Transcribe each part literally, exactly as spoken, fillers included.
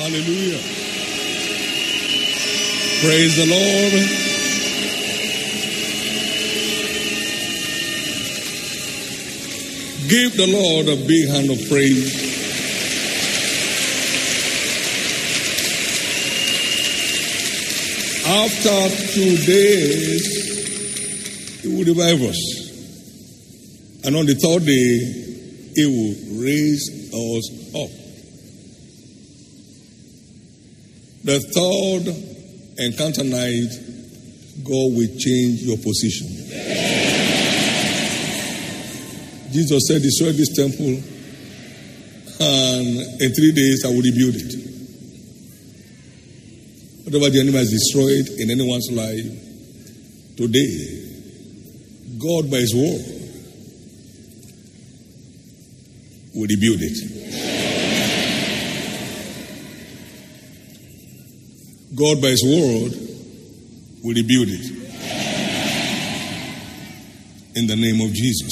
Hallelujah. Praise the Lord. Give the Lord a big hand of praise. After two days, He will revive us. And on the third day, He will raise us up. The third encounter night, God will change your position. Jesus said, destroy this temple, and in three days I will rebuild it. Whatever the enemy has destroyed in anyone's life, today, God by His word will rebuild it. God by His word will rebuild it. In the name of Jesus.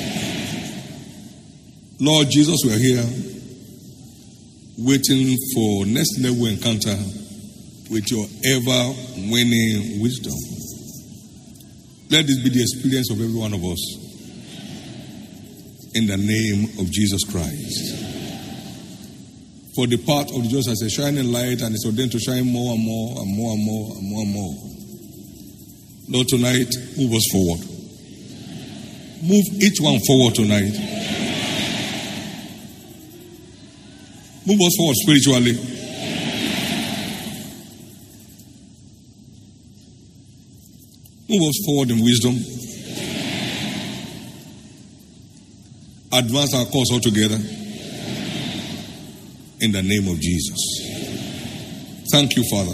Lord Jesus, we are here waiting for next level encounter with your ever-winning wisdom. Let this be the experience of every one of us. In the name of Jesus Christ. For the path of the just as a shining light, and it's ordained to shine more and more and more and more and more and more. Lord, tonight, move us forward. Move each one forward tonight. Move us forward spiritually. Move us forward in wisdom. Advance our course altogether. In the name of Jesus. Thank you, Father.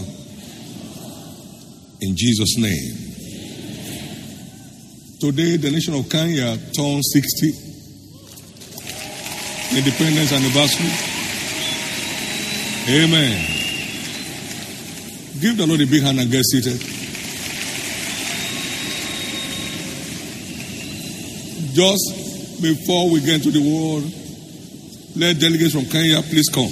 In Jesus' name. Today, the nation of Kenya turns sixty. Independence anniversary. Amen. Give the Lord a big hand and get seated. Just before we get into the word, let delegates from Kenya please come.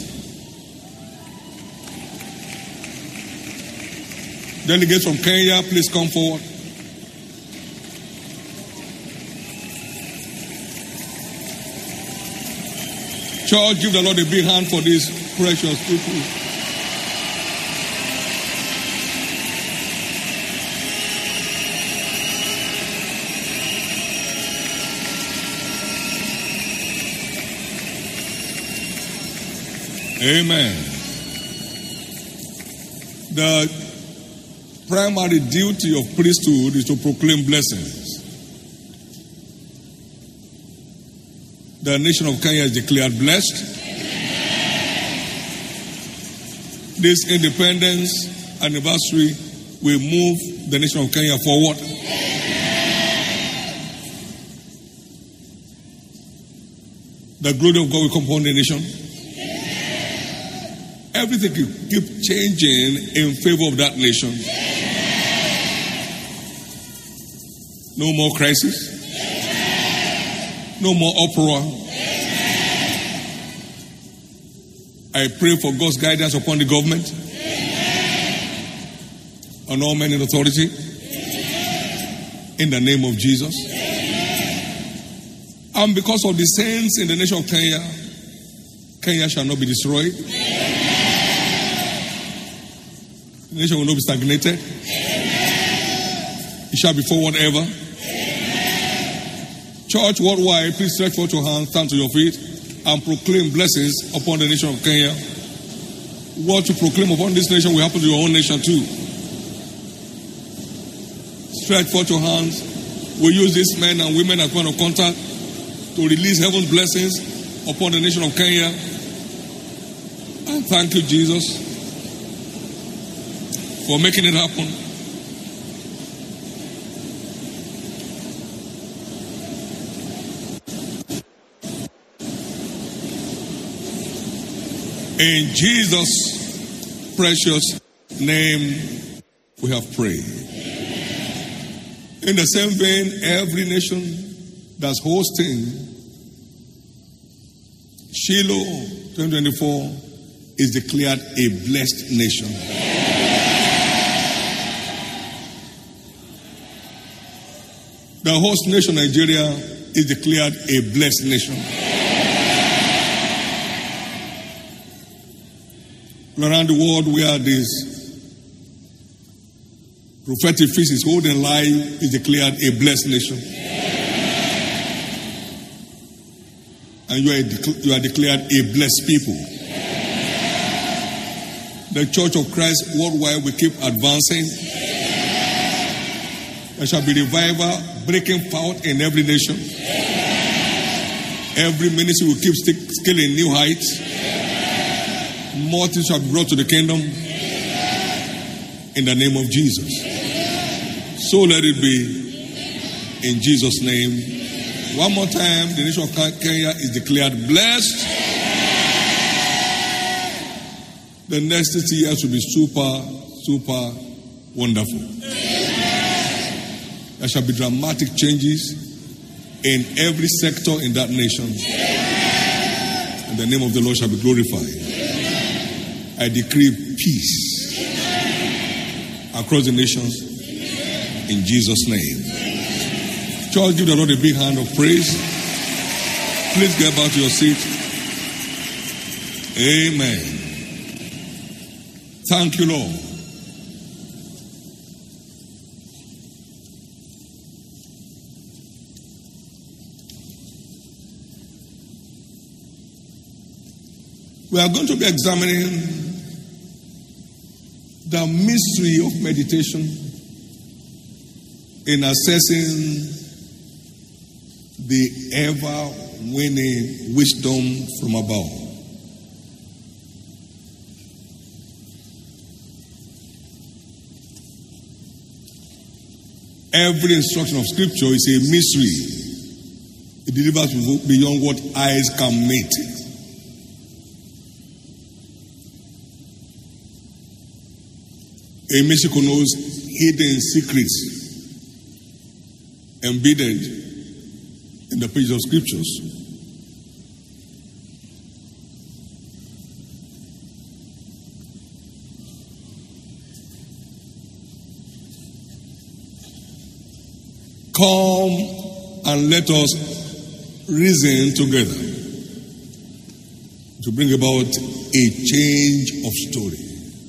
Delegates from Kenya, please come forward. Church, give the Lord a big hand for these precious people. Amen. The primary duty of priesthood is to proclaim blessings. The nation of Kenya is declared blessed. This independence anniversary will move the nation of Kenya forward. The glory of God will come upon the nation. Everything will keep changing in favor of that nation. No more crisis. No more uproar. I pray for God's guidance upon the government. On all men in authority. In the name of Jesus. And because of the saints in the nation of Kenya, Kenya shall not be destroyed. The nation will not be stagnated. It shall be forward ever. Church worldwide, please stretch forth your hands, stand to your feet, and proclaim blessings upon the nation of Kenya. What you proclaim upon this nation will happen to your own nation too. Stretch forth your hands. We use these men and women as point of contact to release heaven's blessings upon the nation of Kenya. And thank you, Jesus, for making it happen. In Jesus' precious name, we have prayed. In the same vein, every nation that's hosting Shiloh twenty twenty-four is declared a blessed nation. The host nation, Nigeria, is declared a blessed nation. Around the world where this prophetic feast is holding life is declared a blessed nation. And you are, de- you are declared a blessed people. The Church of Christ worldwide will keep advancing. There shall be revival breaking forth in every nation. Every ministry will keep st- scaling new heights. More things shall be brought to the kingdom in the name of Jesus. So let it be in Jesus' name. One more time, the nation of Kenya is declared blessed. The next thirty years will be super, super wonderful. There shall be dramatic changes in every sector in that nation. And the name of the Lord shall be glorified. I decree peace across the nations in Jesus' name. Church, give the Lord a big hand of praise. Please get back to your seat. Amen. Thank you, Lord. We are going to be examining the mystery of meditation in assessing the ever-winning wisdom from above. Every instruction of Scripture is a mystery. It delivers beyond what eyes can meet. A mystical knows hidden secrets embedded in the pages of Scriptures. Come and let us reason together to bring about a change of story.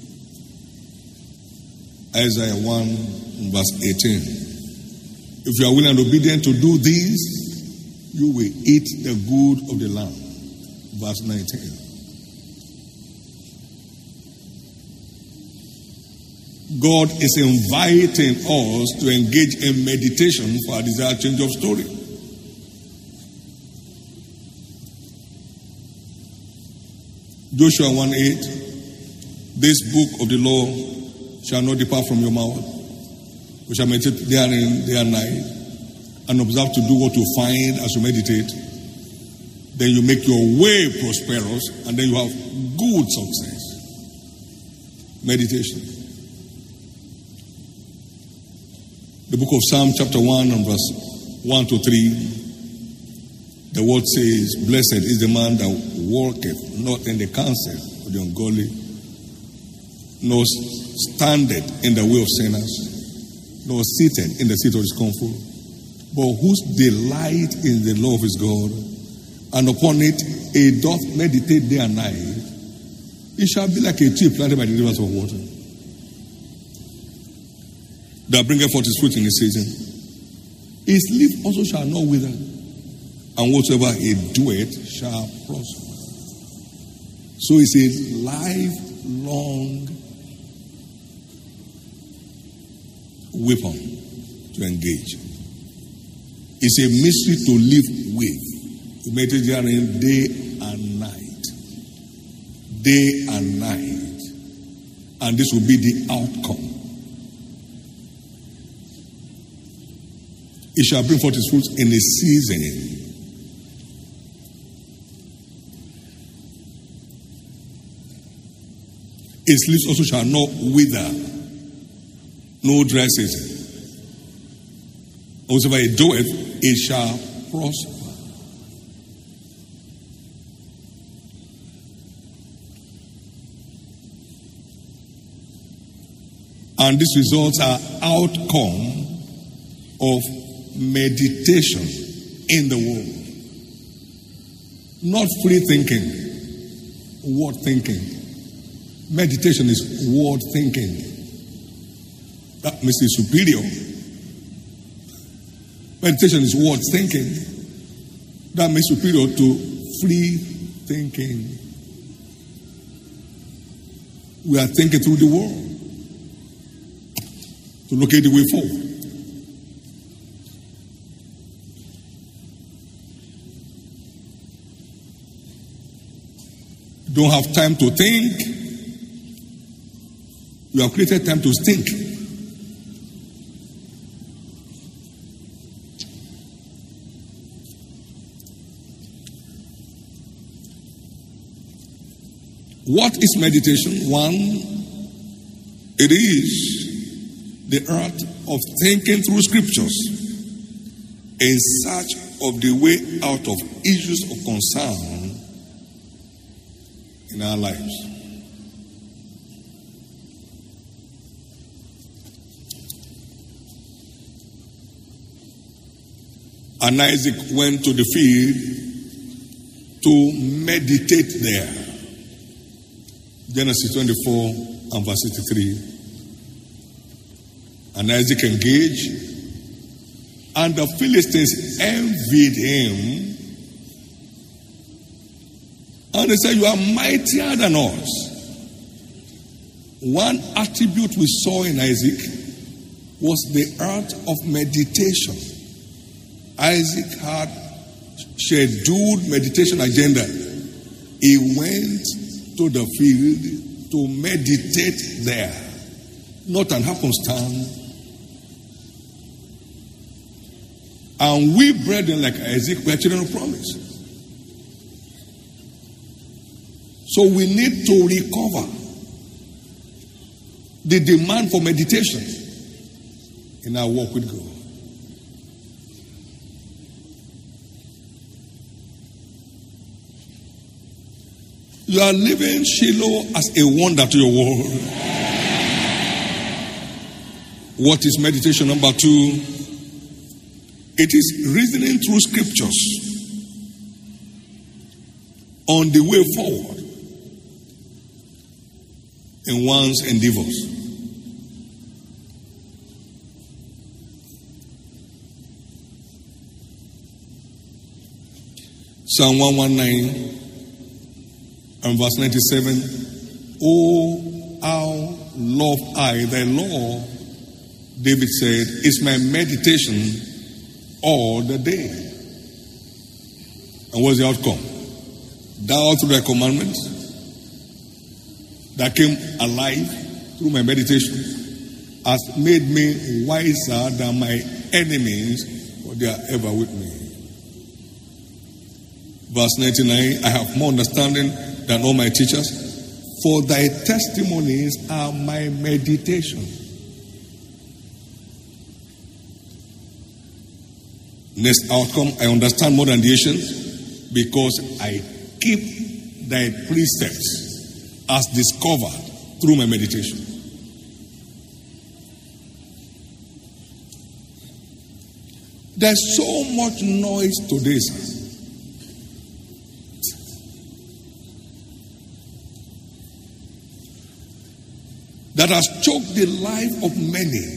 Isaiah one, verse eighteen. If you are willing and obedient to do this, you will eat the good of the land. Verse nineteen. God is inviting us to engage in meditation for a desired change of story. Joshua one eight. This book of the law shall not depart from your mouth. We shall meditate therein day and night, and observe to do what you find as you meditate. Then you make your way prosperous, and then you have good success. Meditation. The book of Psalm chapter one and verse one to three. The word says, blessed is the man that walketh not in the counsel of the ungodly, nor standeth in the way of sinners, nor seated in the seat of discomfort, but whose delight in the law of his God, and upon it he doth meditate day and night, it shall be like a tree planted by the rivers of water, that bringeth forth his fruit in his season. His leaf also shall not wither, and whatsoever he doeth shall prosper. So it's a lifelong weapon to engage. It's a mystery to live with. You meditate therein day and night. Day and night. And this will be the outcome. It shall bring forth its fruit in a season. Its leaves also shall not wither. No dry season. Whatsoever it doeth, it shall prosper. And these results are outcome of meditation in the Word. Not free thinking, word thinking. Meditation is word thinking. That makes it superior. Meditation is word thinking. That makes it superior to free thinking. We are thinking through the world to locate the way forward. Don't have time to think. You have created time to think. What is meditation? One, it is the art of thinking through scriptures in search of the way out of issues of concern in our lives. And Isaac went to the field to meditate there. Genesis twenty-four and verse sixty-three. And Isaac engaged, and the Philistines envied him. And they said, "You are mightier than us." One attribute we saw in Isaac was the art of meditation. Isaac had scheduled meditation agenda. He went to the field to meditate there. Not an happenstance. And we, brethren, like Isaac, we are children of promise. So we need to recover the demand for meditation in our walk with God. You are living Shiloh as a wonder to your world. What is meditation? Number two, it is reasoning through scriptures on the way forward in one's endeavors. Psalm one nineteen and verse ninety-seven. Oh, how love I thy law, David said, is my meditation all the day. And what's the outcome? Thou through thy commandments that came alive through my meditation has made me wiser than my enemies, for they are ever with me. Verse ninety-nine, I have more understanding than all my teachers, for thy testimonies are my meditation. Next outcome, I understand more than the ancients, because I keep thy precepts as discovered through my meditation. There's so much noise today, sir. That has choked the life of many.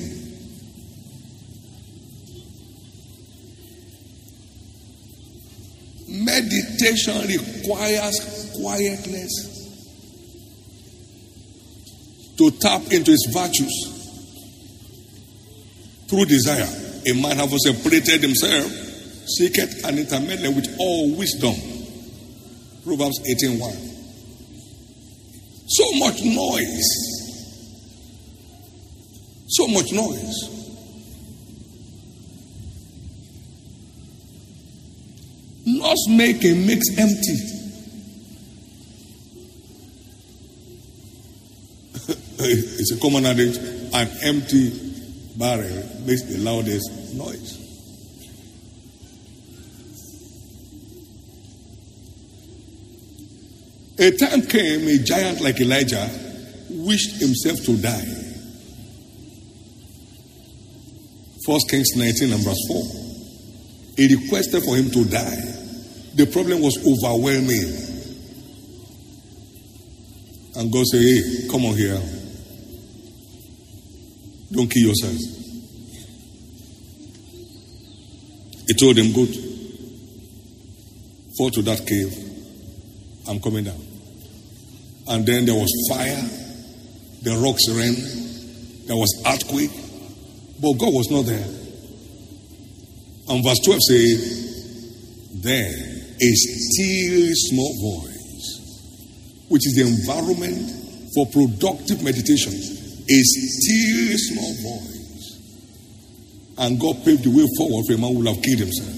Meditation requires quietness to tap into its virtues through desire. A man having separated himself seeketh an intermediate with all wisdom. Proverbs eighteen one. So much noise. So much noise. Noise making makes empty. It's a common adage. An empty barrel makes the loudest noise. A time came, a giant like Elijah wished himself to die. First Kings nineteen and verse four. He requested for him to die. The problem was overwhelming. And God said, hey, come on here. Don't kill yourself. He told him, good. Fall to that cave. I'm coming down. And then there was fire. The rocks ran. There was earthquake. But God was not there. And verse twelve says, then a still small voice, which is the environment for productive meditation, a still small voice. And God paved the way forward for a man who would have killed himself.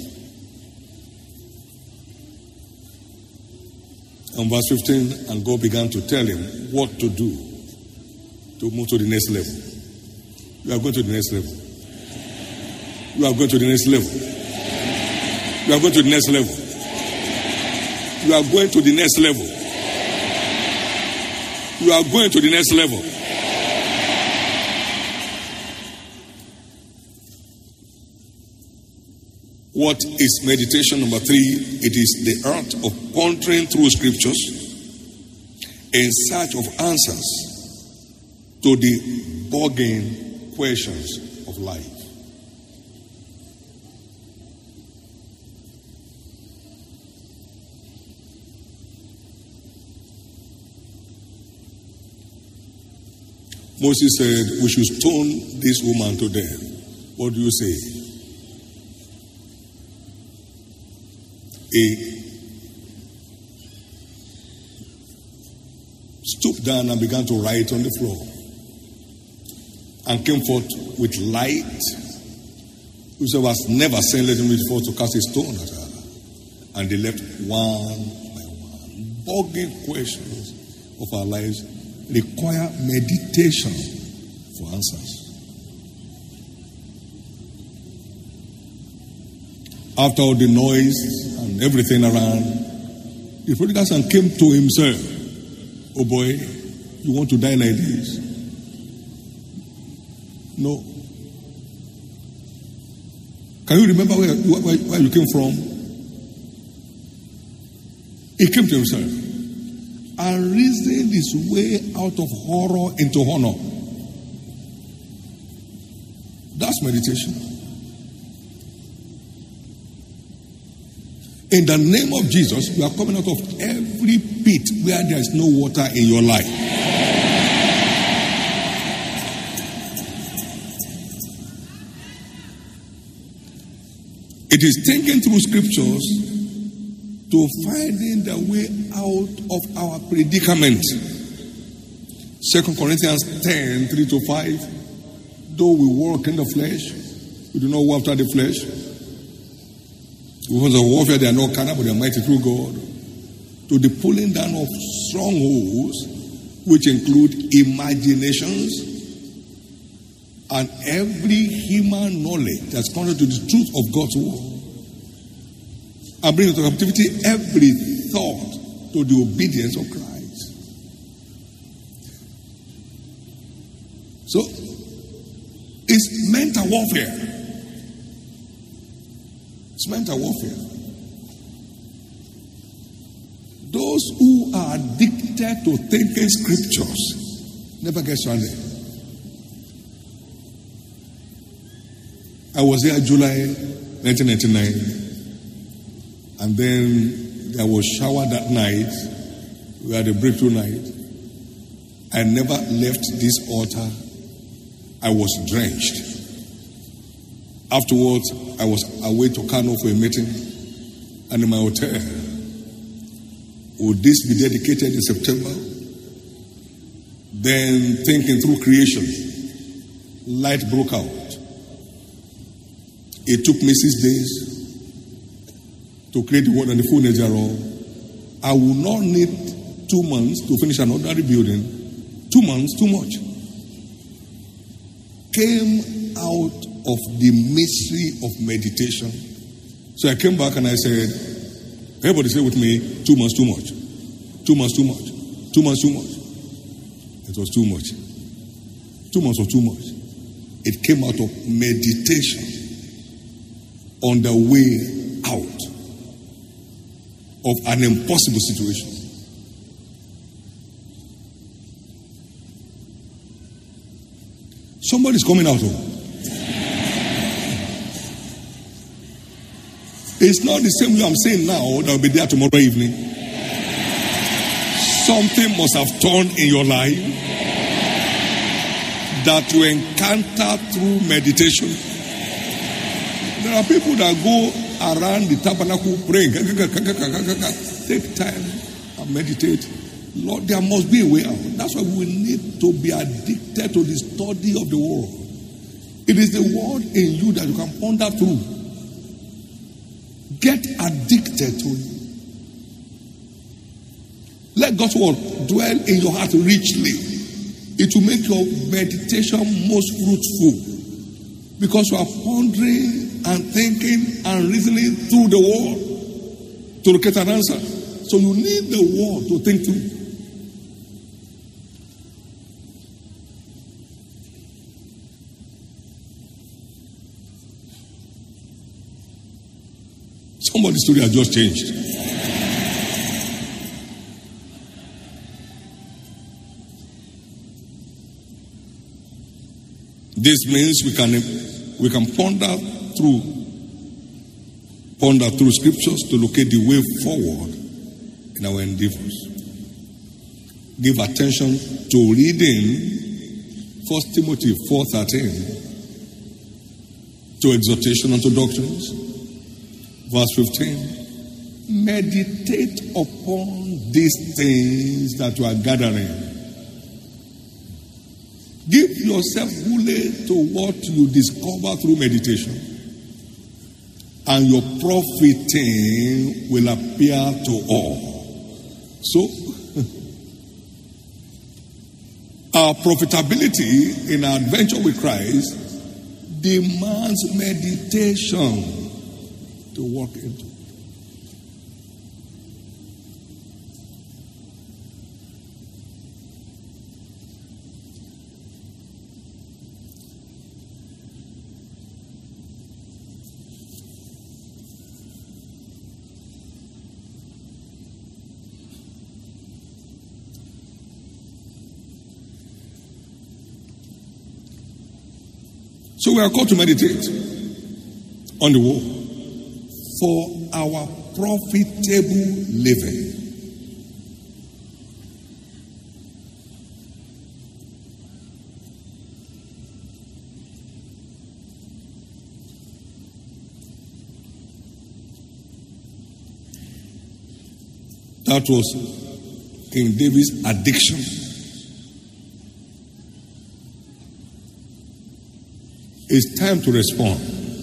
And verse fifteen, and God began to tell him what to do to move to the next level. You are going to the next level. You are going to the next level. You are going to the next level. You are going to the next level. You are going to the next level. What is meditation? Number three, it is the art of pondering through scriptures in search of answers to the bugging questions of life. Moses said, we should stone this woman to death. What do you say? He stooped down and began to write on the floor and came forth with light. Whosoever has never seen, let him before to cast a stone at her. And they left one by one. Bugging questions of our lives require meditation for answers. After all the noise and everything around, the prodigal son came to himself. Oh boy, you want to die like this? No. Can you remember where, where, where you came from? He came to himself and reasoned his way out of horror into honor. That's meditation. In the name of Jesus, you are coming out of every pit where there is no water in your life. It is thinking through scriptures to finding the way out of our predicament. Second Corinthians ten, three to five. Though we walk in the flesh, we do not walk after the flesh. Weapons of warfare, they are not carnal, but they are mighty through God. To the pulling down of strongholds, which include imaginations and every human knowledge that's contrary to the truth of God's word. And bring into captivity every thought to the obedience of Christ. So, it's mental warfare. It's mental warfare. Those who are addicted to thinking scriptures never get stranded. I was there July nineteen ninety-nine, and then there was shower that night. We had a breakthrough night. I never left this altar. I was drenched. Afterwards, I was away to Kano for a meeting, and in my hotel. Would this be dedicated in September? Then, thinking through creation, light broke out. It took me six days to create the world and the fullness thereof. I will not need two months to finish an ordinary building. Two months, too much. Came out of the mystery of meditation. So I came back and I said, everybody say with me, two months too much. Two months too much. Two months too much. It was too much. Two months was too much. It came out of meditation on the way out of an impossible situation. Somebody's coming out of. It's not the same way I'm saying now that will be there tomorrow evening. Something must have turned in your life that you encounter through meditation. There are people that go around the tabernacle praying. Take time and meditate. Lord, there must be a way out. That's why we need to be addicted to the study of the word. It is the word in you that you can ponder through. Get addicted to it. Let God's word dwell in your heart richly. It will make your meditation most fruitful, because you are pondering and thinking and reasoning through the word to get an answer. So you need the word to think through. Somebody's story has just changed. This means we can we can ponder through ponder through scriptures to locate the way forward in our endeavors. Give attention to reading First Timothy four thirteen, to exhortation and to doctrines. Verse fifteen, meditate upon these things that you are gathering. Give yourself fully to what you discover through meditation, and your profiting will appear to all. So, our profitability in our adventure with Christ demands meditation to walk into. So we are called to meditate on the word for our profitable living. That was King David's addiction. It's time to respond.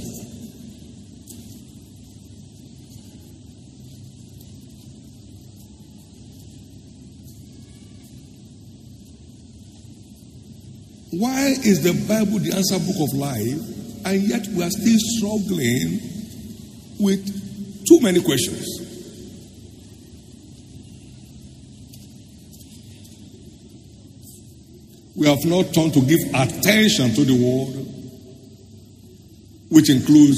Why is the Bible the answer book of life, and yet we are still struggling with too many questions? We have not turned to give attention to the word, which includes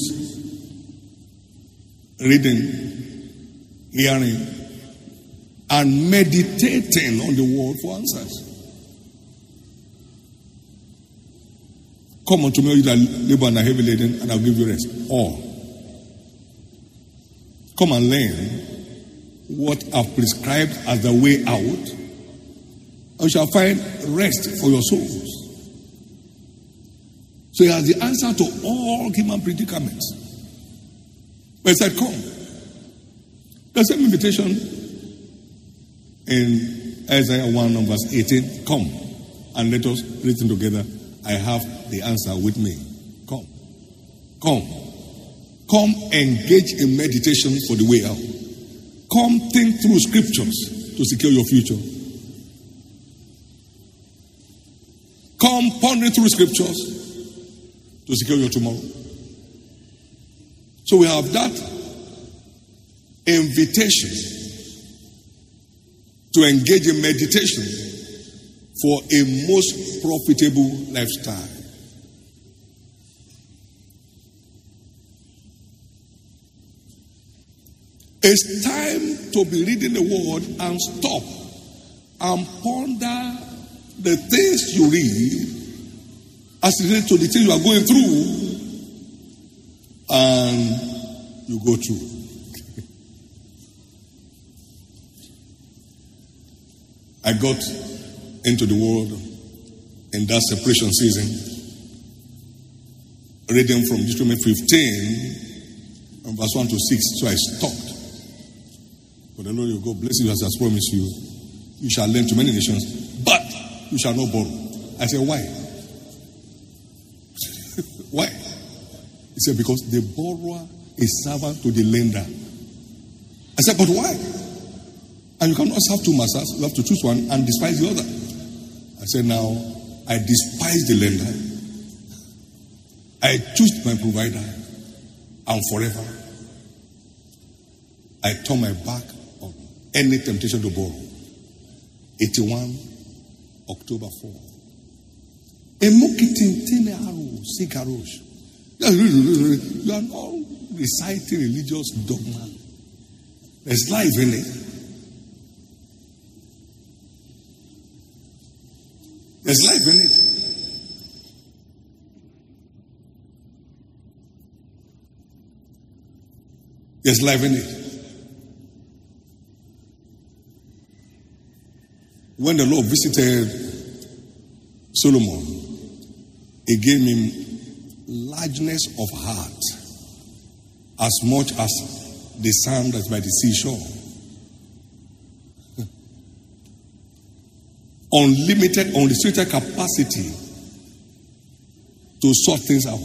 reading, hearing, and meditating on the word for answers. Come unto me, you that labor and are heavy laden, and I'll give you rest. Or come and learn what I've prescribed as the way out, and you shall find rest for your souls. So he has the answer to all human predicaments. But he said, come. The same invitation in Isaiah one, verse eighteen. Come and let us reason together. I have the answer with me. Come. Come. Come engage in meditation for the way out. Come think through scriptures to secure your future. Come pondering through scriptures to secure your tomorrow. So we have that invitation to engage in meditation for a most profitable lifestyle. It's time to be reading the word and stop and ponder the things you read as it relates to the things you are going through and you go through. I got into the world in that separation season, reading from Deuteronomy fifteen, from verse one to six, so I stopped. But the Lord your God bless you as has promised you. You shall lend to many nations, but you shall not borrow. I said, why? Why? He said, because the borrower is servant to the lender. I said, but why? And you cannot have two masters. You have to choose one and despise the other. I said, now, I despise the lender. I choose my provider. And forever, I turn my back on any temptation to borrow. eighty-one, October fourth. You are not reciting religious dogma. There's life in it. There's life in it. There's life in it. When the Lord visited Solomon, he gave him largeness of heart as much as the sand that's by the seashore. Unlimited, unrestricted capacity to sort things out.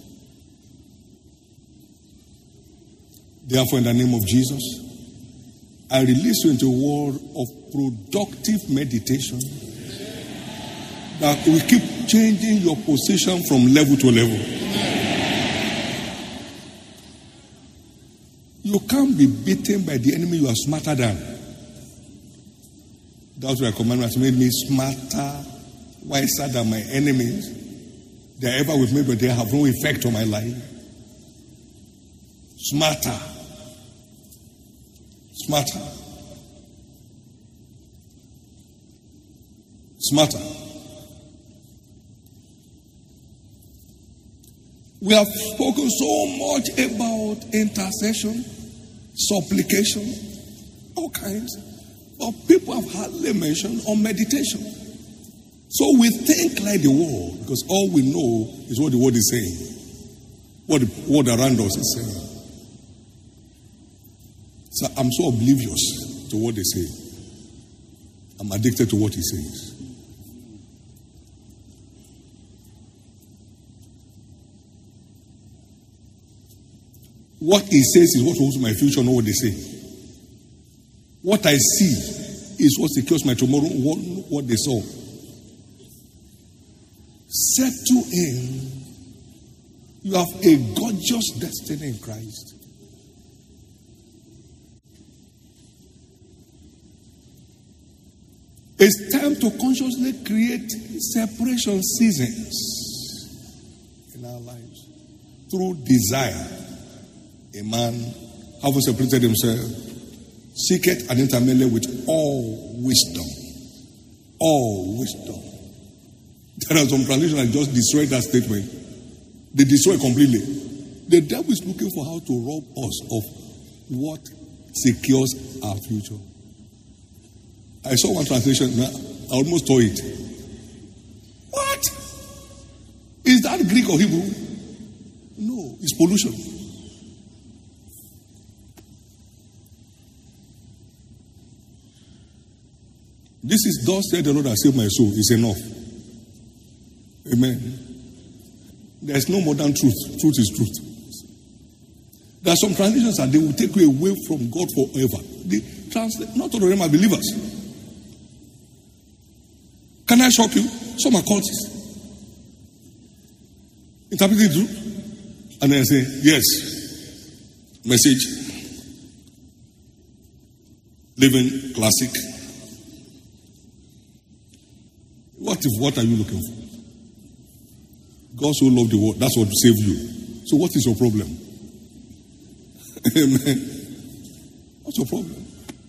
Therefore, in the name of Jesus, I release you into a world of productive meditation that will keep changing your position from level to level. You can't be beaten by the enemy you are smarter than. That's why commandment has made me smarter, wiser than my enemies. They are ever with me, but they have no effect on my life. Smarter. Smarter. Smarter. We have spoken so much about intercession, supplication, all kinds. But people have hardly mentioned on meditation. So we think like the world, because all we know is what the word is saying. What the word around us is saying. So I'm so oblivious to what they say. I'm addicted to what he says. What he says is what holds my future, not what they say. What I see is what secures my tomorrow, what, what they saw. Settle in. You have a gorgeous destiny in Christ. It's time to consciously create separation seasons in our lives through desire. A man, having separated himself, seeketh an intermarriage with all wisdom. All wisdom. There are some translations that just destroyed that statement. They destroy it completely. The devil is looking for how to rob us of what secures our future. I saw one translation, I almost tore it. What? Is that Greek or Hebrew? No, it's pollution. This is thus said the Lord has saved my soul. It's enough. Amen. There's no more than truth. Truth is truth. There are some translations that they will take you away from God forever. They translate, not all of them are believers. Can I shock you? Some are cultists. Interpret it true. And then say, yes. Message. Living classic. What if, what are you looking for? God so loved the world, that's what saved you. So what is your problem? Amen. What's your problem?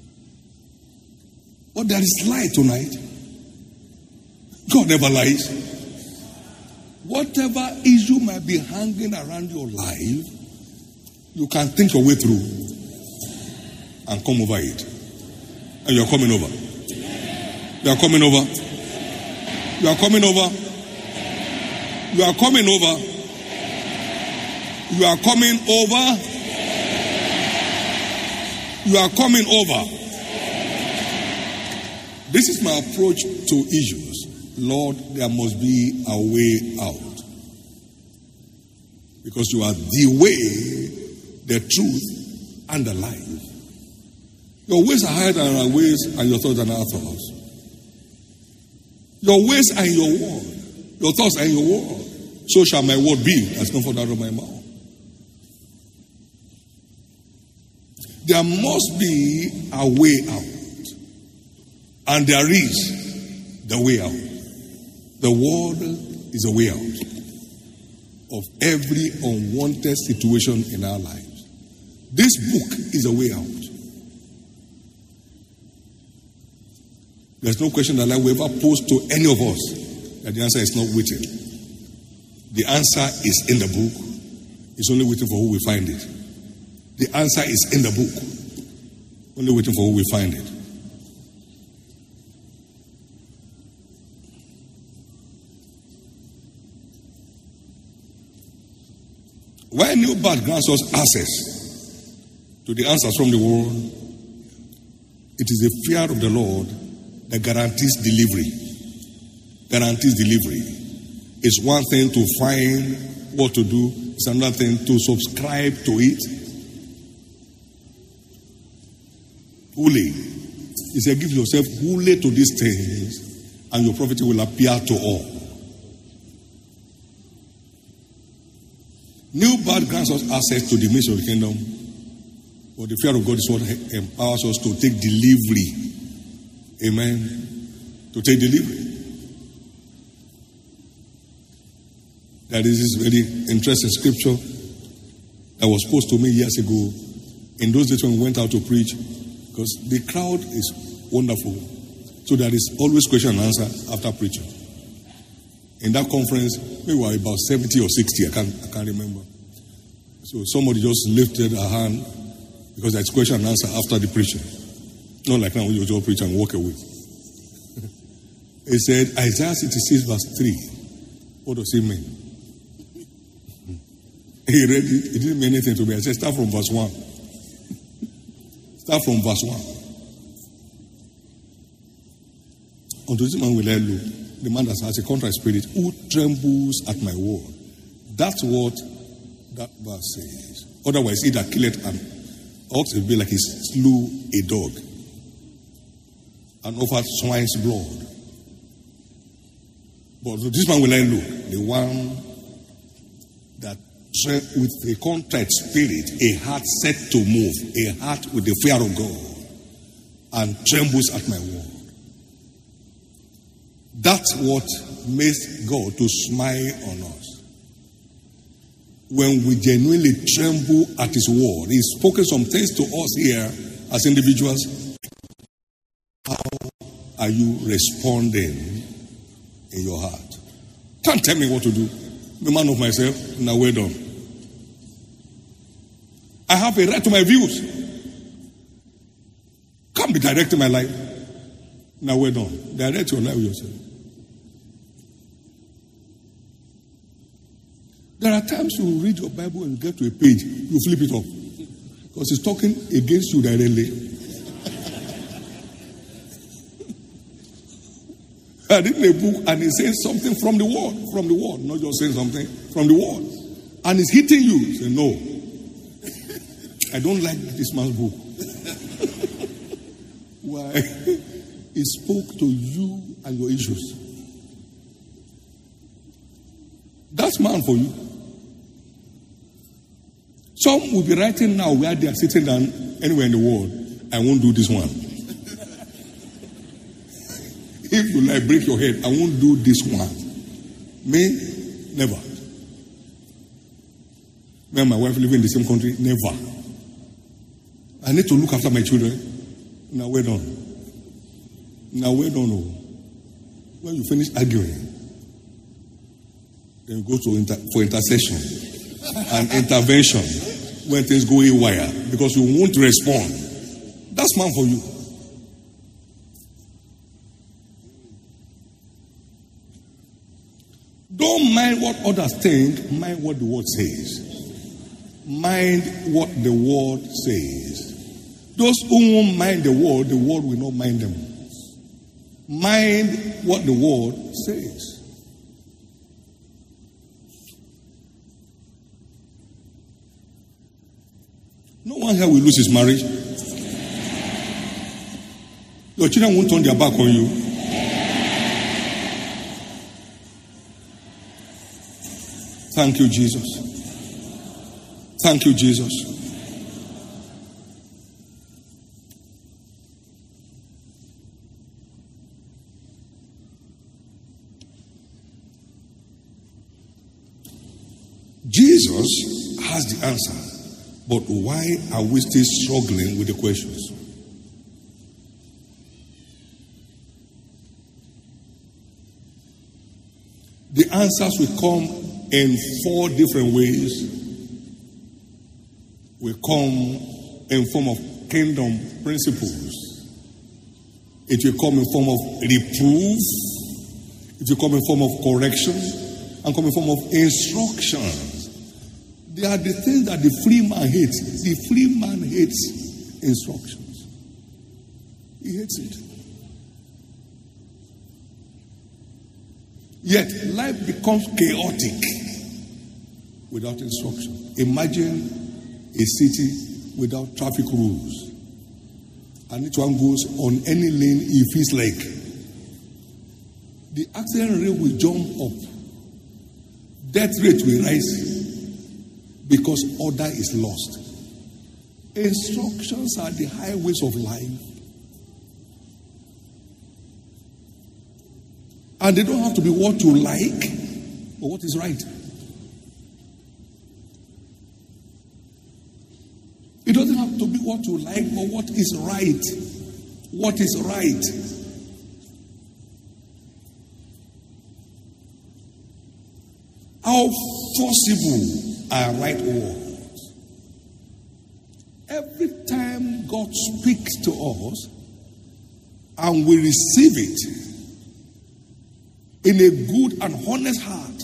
But there is light tonight. God never lies. Whatever issue might be hanging around your life, you can think your way through and come over it. And you're coming over. You are coming over. You are coming over. You are coming over. You are coming over. You are coming over. This is my approach to issues. Lord, there must be a way out. Because you are the way, the truth, and the life. Your ways are higher than our ways, and your thoughts are our thoughts. Your ways are in your word. Your thoughts are in your word. So shall my word be, as come forth out of my mouth. There must be a way out. And there is the way out. The word is a way out of every unwanted situation in our lives. This book is a way out. There's no question that I will ever pose to any of us that the answer is not written. The answer is in the book. It's only waiting for who will find it. The answer is in the book. Only waiting for who will find it. Why new birth grants us access to the answers from the world? It is the fear of the Lord that guarantees delivery. Guarantees delivery. It's one thing to find what to do. It's another thing to subscribe to it. Fully. He said, give yourself fully to these things, and your prophet will appear to all. New birth grants us access to the mystery of the kingdom, but the fear of God is what empowers us to take delivery. Amen. To take delivery. There is this very interesting scripture that was posed to me years ago. In those days when we went out to preach, because the crowd is wonderful. So there is always question and answer after preaching. In that conference, we were about seventy or sixty, I can't, I can't remember. So somebody just lifted a hand because there's question and answer after the preaching. Not like now when you just preach and walk away. He said, Isaiah sixty-six verse three. What does it mean? He read it, it didn't mean anything to me. I said, start from verse one. Start from verse one. Unto this man will I look, the man that has a contrite spirit, who trembles at my word. That's what that verse says. Otherwise, he that killeth an ox will be like he slew a dog and offered swine's blood. But to this man will I look, the one that with a contrite spirit, a heart set to move, a heart with the fear of God, and trembles at my word. That's what makes God to smile on us. When we genuinely tremble at His word, He's spoken some things to us here as individuals. How are you responding in your heart? Can't tell me what to do. The man of myself, now well done. I have a right to my views. Can't be directing my life. Now well done. Direct your life yourself. There are times you read your Bible and you get to a page, you flip it up. Because it's talking against you directly. I read a book and it says something from the word, from the word, not just saying something from the word. And it's hitting you. You say, no, I don't like this man's book. Why? It spoke to you and your issues. That's man for you. Some will be writing now where they are sitting down anywhere in the world. I won't do this one. If you like break your head, I won't do this one. Me, never. Me and my wife live in the same country, never. I need to look after my children. Now, wait on. Now, wait on. When you finish arguing, then you go to inter- for intercession and intervention when things go haywire because you won't respond. That's man for you. Don't mind what others think, mind what the word says. Mind what the word says. Those who won't mind the word, the word will not mind them. Mind what the word says. No one here will lose his marriage. Your children won't turn their back on you. Thank you, Jesus. Thank you, Jesus. Jesus has the answer, but why are we still struggling with the questions? The answers will come in four different ways. Will come in form of kingdom principles. It will come in form of reproof. It will come in form of correction and come in form of instructions. They are the things that the free man hates. The free man hates instructions. He hates it. Yet life becomes chaotic without instruction. Imagine a city without traffic rules, and each one goes on any lane he feels like. The accident rate will jump up. Death rate will rise because order is lost. Instructions are the highways of life. And they don't have to be what you like, but what is right. It doesn't have to be what you like, but what is right. What is right. How forcible are right words? Every time God speaks to us and we receive it in a good and honest heart,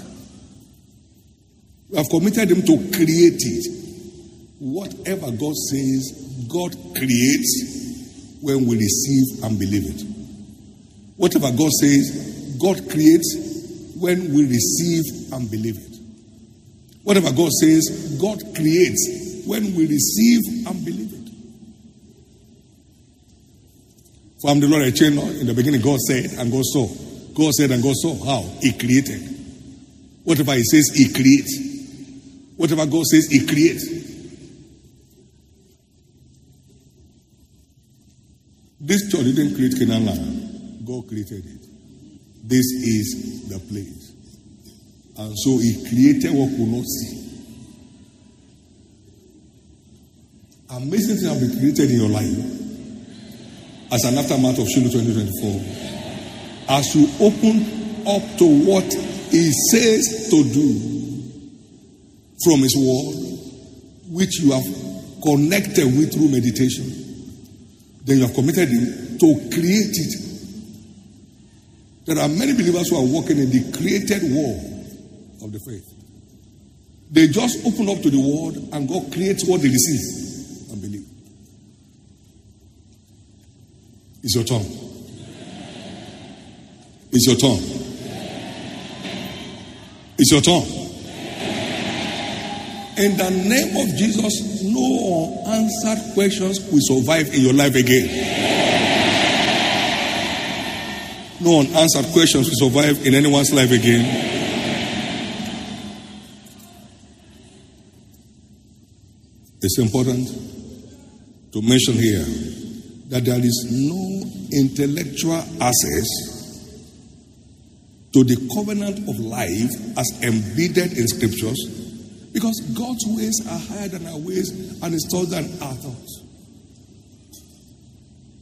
we have committed Him to create it. Whatever God says, God creates when we receive and believe it. Whatever God says, God creates when we receive and believe it. Whatever God says, God creates when we receive and believe it. From the Lord I change. In the beginning, God said and God saw. God said and God saw. How? He created. Whatever He says, He creates. Whatever God says, He creates. This church didn't create Canaan land. God created it. This is the place. And so He created what we could not see. Amazing things have been created in your life as an aftermath of Shiloh twenty twenty-four. As you open up to what He says to do from His word, which you have connected with through meditation, then you have committed Him to create it. There are many believers who are walking in the created world of the faith. They just open up to the word and God creates what they receive and believe. It's your turn. It's your turn. It's your turn. In the name of Jesus, no unanswered questions will survive in your life again. No unanswered questions will survive in anyone's life again. It's important to mention here that there is no intellectual access to the covenant of life as embedded in scriptures, because God's ways are higher than our ways and His thoughts than our thoughts.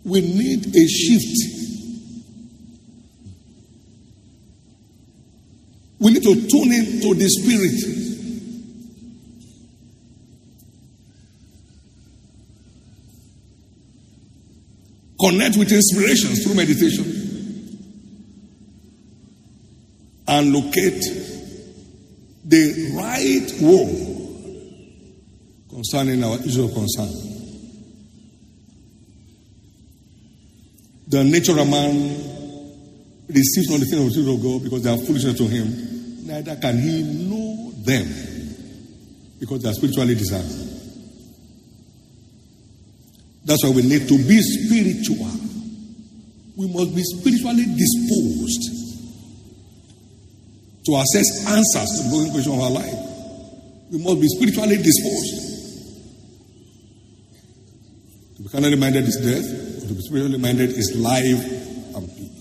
We need a shift. We need to tune in to the Spirit. Connect with inspirations through meditation. And locate the right word concerning our issue of concern. The natural man receives not the things of the Spirit of God because they are foolishness to him. Neither can he know them because they are spiritually discerned. That's why we need to be spiritual. We must be spiritually disposed to access answers to the growing question of our life. We must be spiritually disposed. To be carnally minded is death, or to be spiritually minded is life and peace.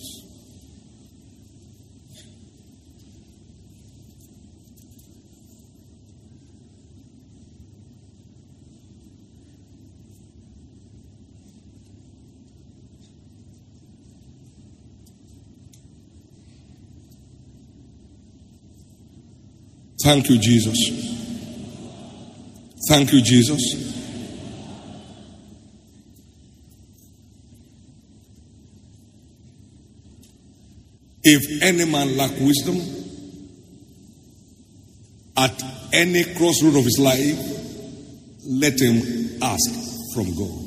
Thank you, Jesus. Thank you, Jesus. If any man lack wisdom at any crossroad of his life, let him ask from God.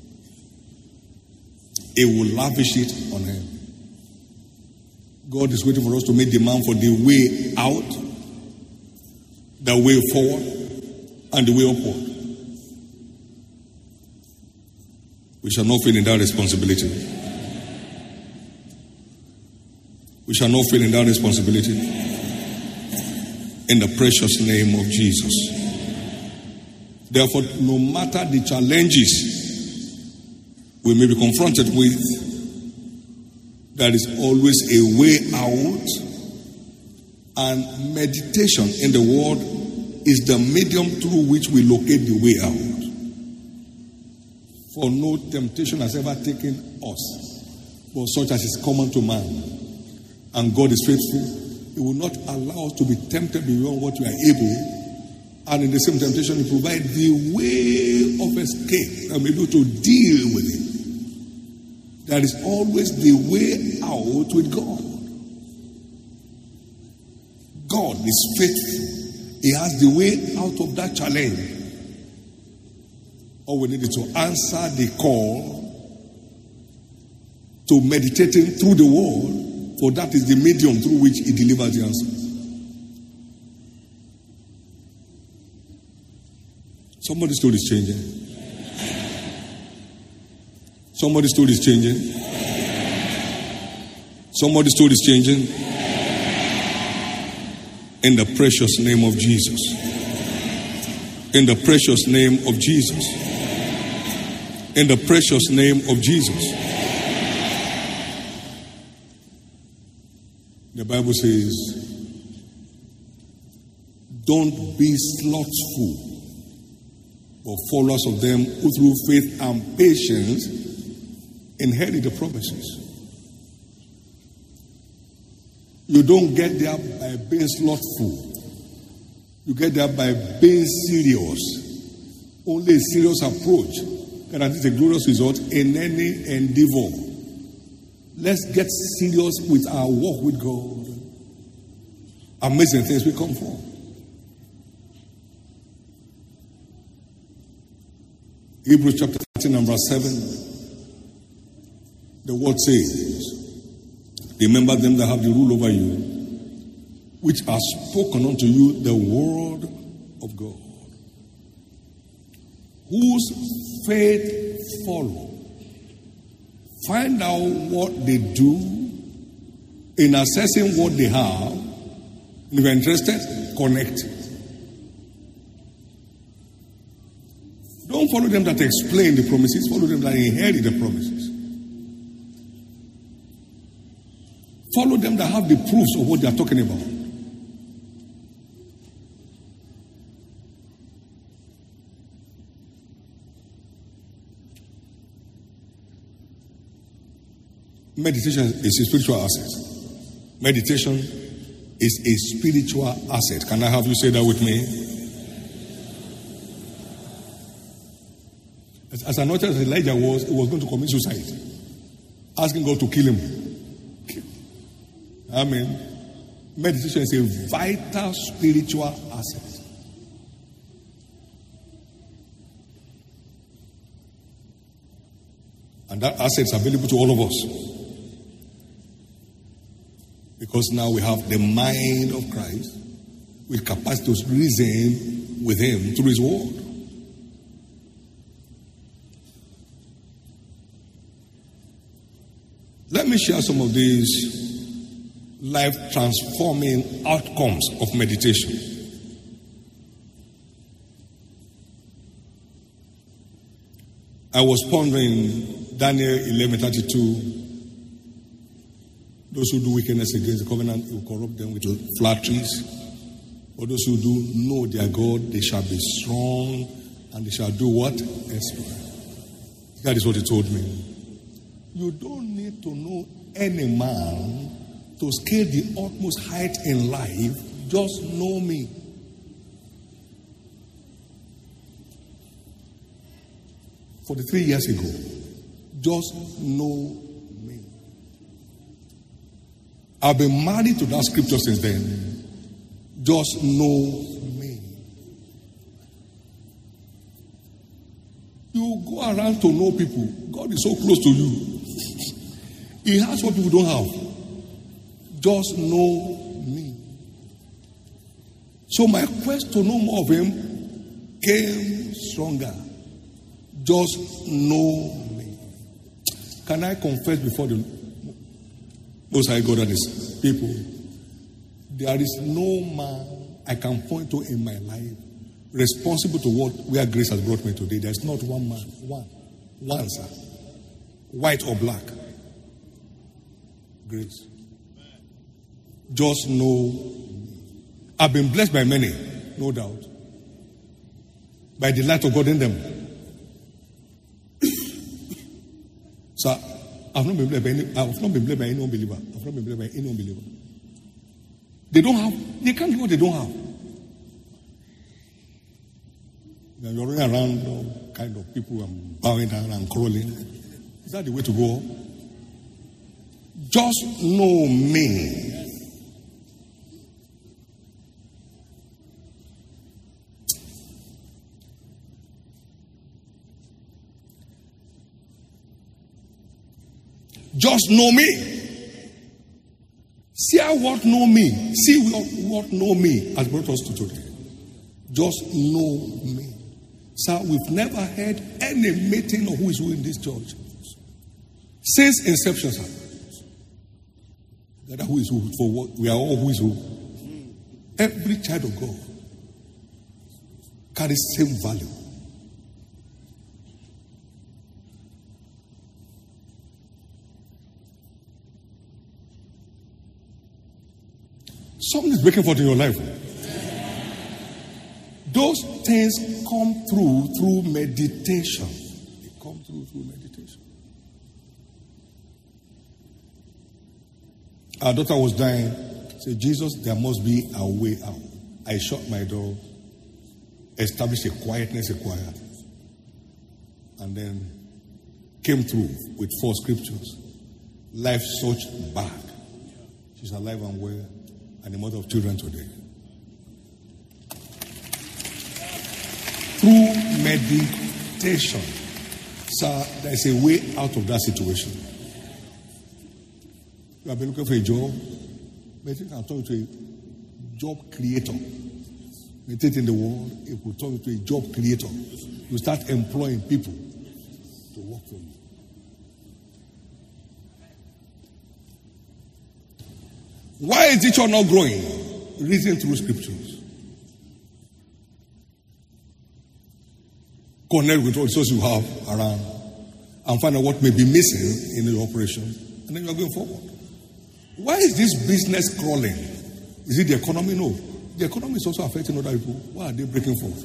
He will lavish it on him. God is waiting for us to make demand for the way out, the way forward, and the way upward. We shall not fail in that responsibility. We shall not fail in that responsibility. In the precious name of Jesus. Therefore, no matter the challenges we may be confronted with, there is always a way out. And meditation in the Word is the medium through which we locate the way out. For no temptation has ever taken us, but such as is common to man. And God is faithful. He will not allow us to be tempted beyond what we are able. And in the same temptation, He provides the way of escape and be able to deal with it. There is always the way out with God. God is faithful. He has the way out of that challenge. All we need is to answer the call to meditating through the Word, for that is the medium through which He delivers the answer. Somebody's story is changing. Somebody's story is changing. Somebody's story is changing. In the precious name of Jesus. In the precious name of Jesus. In the precious name of Jesus. The Bible says, don't be slothful, but followers of them who through faith and patience inherit the promises. You don't get there by being slothful. You get there by being serious. Only a serious approach guarantees a glorious result in any endeavor. Let's get serious with our walk with God. Amazing things will come forth. Hebrews chapter thirteen and verse seven. The word says, remember them that have the rule over you, which are spoken unto you the word of God, whose faith follow. Find out what they do in assessing what they have. If you're interested, connect. Don't follow them that explain the promises, follow them that inherit the promises. Follow them that have the proofs of what they are talking about. Meditation is a spiritual asset. Meditation is a spiritual asset. Can I have you say that with me? As, as anointed as Elijah was, he was going to commit suicide, asking God to kill him. I mean, meditation is a vital spiritual asset. And that asset is available to all of us. Because now we have the mind of Christ with capacity to reason with him through his word. Let me share some of these life-transforming outcomes of meditation. I was pondering Daniel eleven thirty-two. Those who do wickedness against the covenant will corrupt them with flatteries. For those who do know their God, they shall be strong and they shall do what? Exploit. That is what he told me. You don't need to know any man to scale the utmost height in life. Just know me. forty-three years ago, just know me. I've been married to that scripture since then. Just know me. You go around to know people. God is so close to you. He has what people don't have. Just know me. So my quest to know more of him came stronger. Just know me. Can I confess before the Most High God and his people? There is no man I can point to in my life responsible to what where grace has brought me today. There's not one man. One. One, sir. White or black. Grace. Just know me. I've been blessed by many, no doubt. By the light of God in them. So I've not been blessed by any, I've not been blessed by any unbeliever. I've not been blessed by any unbeliever. They don't have, they can't do what they don't have. You're running around, you know, kind of people and bowing down and crawling. Is that the way to go? Just know me. Just know me. See what know me. See what, what know me has brought us to today. Just know me. Sir, we've never had any meeting of who is who in this church. Since inception, sir. That who is who for what? We are all who is who. Every child of God carries same value. Something is breaking forth in your life. Those things come through through meditation. They come through through meditation. Our daughter was dying. Said, Jesus, there must be a way out. I shut my door, established a quietness required, and then came through with four scriptures. Life searched back. She's alive and well, and a mother of children today. Through meditation, sir, there's a way out of that situation. You have been looking for a job. Meditation can turn you to a job creator. Meditate in the world, it will turn you to a job creator. You start employing people to work for you. Why is the church not growing? Reason through scriptures. Connect with all the resources you have around and find out what may be missing in the operation. And then you are going forward. Why is this business crawling? Is it the economy? No. The economy is also affecting other people. Why are they breaking forth?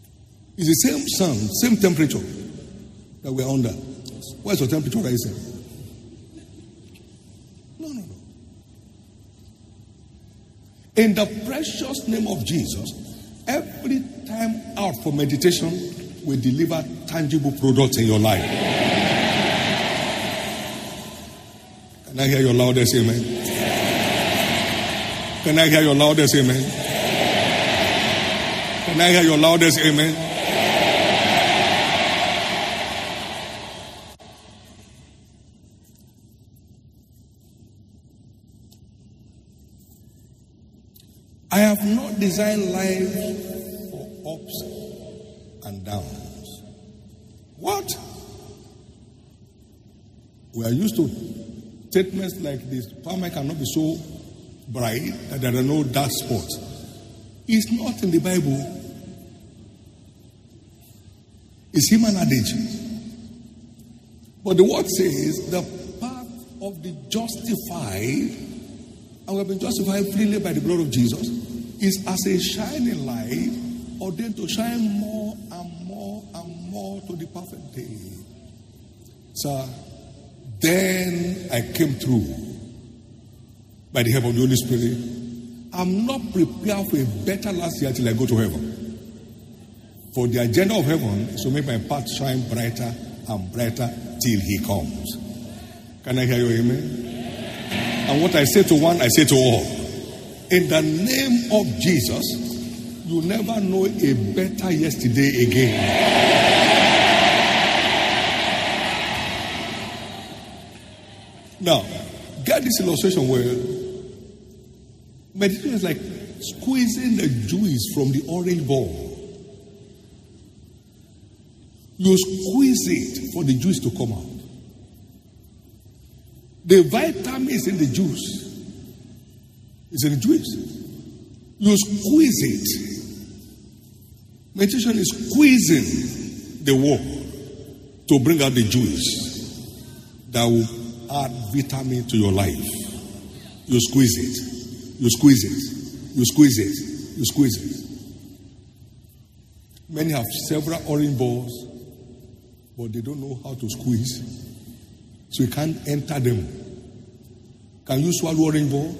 It's the same sun, same temperature that we're under. Why is your temperature rising? In the precious name of Jesus, every time out for meditation will deliver tangible products in your life. Can I hear your loudest amen? Can I hear your loudest amen? Can I hear your loudest amen? I have not designed life for ups and downs. What? We are used to statements like this. Farmer cannot be so bright that there are no dark spots. It's not in the Bible. It's human adage. But the word says the path of the justified, and we have been justified freely by the blood of Jesus, is as a shining light, ordained to shine more and more and more to the perfect day. Sir, then I came through by the help of the Holy Spirit. I'm not prepared for a better last year till I go to heaven. For the agenda of heaven is to make my path shine brighter and brighter till he comes. Can I hear you, amen? And what I say to one, I say to all. In the name of Jesus, you never know a better yesterday again. Now, get this illustration where meditation is like squeezing the juice from the orange ball. You squeeze it for the juice to come out. The vitamin is in the juice. It's in the juice. You squeeze it. Meditation is squeezing the word to bring out the juice that will add vitamin to your life. You squeeze it. You squeeze it. You squeeze it. You squeeze it. Many have several orange balls, but they don't know how to squeeze. So you can't enter them. Can you swallow orange ball?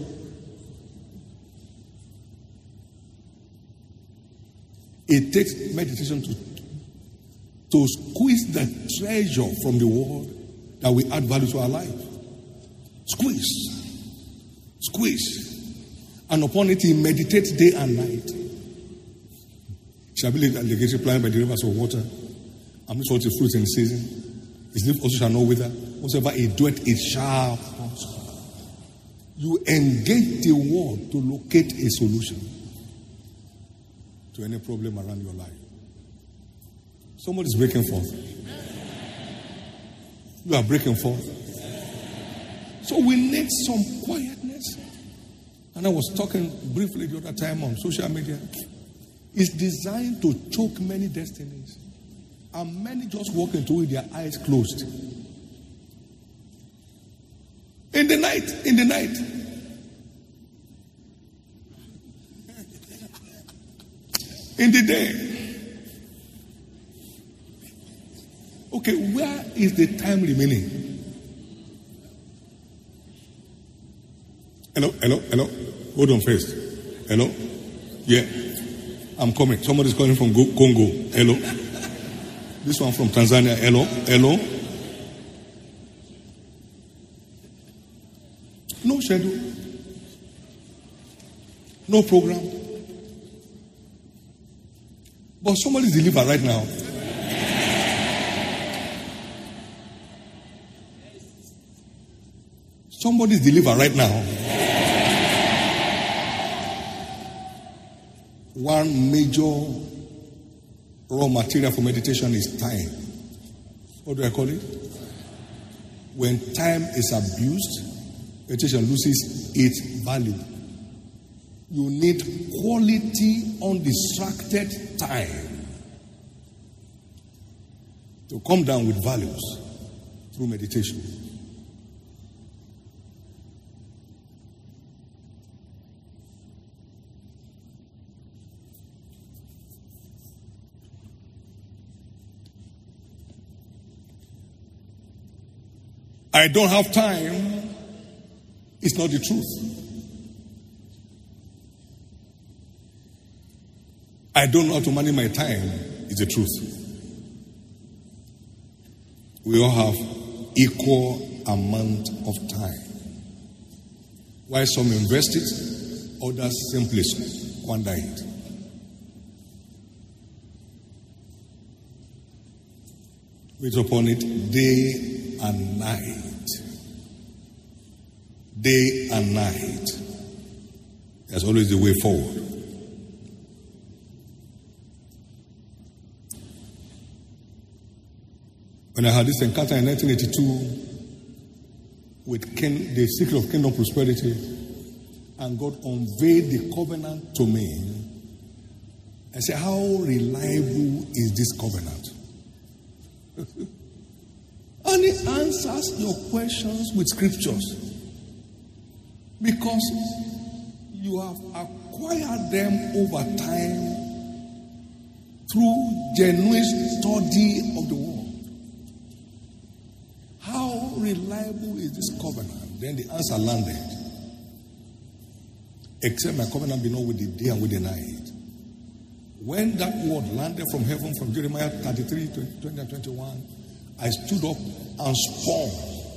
It takes meditation to, to squeeze the treasure from the world that will add value to our life. Squeeze. Squeeze. And upon it, he meditates day and night. Shall be like the planted by the rivers of water. And this the fruits in season. His leaf also shall not wither. Whatsoever he doeth, it shall prosper. You engage the world to locate a solution to any problem around your life. Somebody is breaking forth. You are breaking forth. So we need some quietness. And I was talking briefly the other time on social media. It's designed to choke many destinies. And many just walk into it with their eyes closed. In the night, in the night. In the day. Okay, where is the time remaining? Hello, hello, hello. Hold on first. Hello? Yeah. I'm coming. Somebody's calling from Congo. Hello. This one from Tanzania. Hello, hello. No schedule. No program. But somebody's delivered right now. Somebody's delivered right now. One major raw material for meditation is time. What do I call it? When time is abused, meditation loses its value. You need quality, undistracted time to come down with values through meditation. I don't have time. It's not the truth. I don't know how to manage my time is the truth. We all have equal amount of time. While some invest it, others simply squander it. Wait upon it day and night. Day and night. There's always the way forward. When I had this encounter in nineteen eighty-two with Ken, the secret of kingdom prosperity, and God unveiled the covenant to me, I said, how reliable is this covenant? And it answers your questions with scriptures, because you have acquired them over time through genuine study of the word. How reliable is this covenant? Then the answer landed. Except my covenant be not with the day and with the night. When that word landed from heaven, from Jeremiah thirty-three, twenty and twenty-one, I stood up and spun.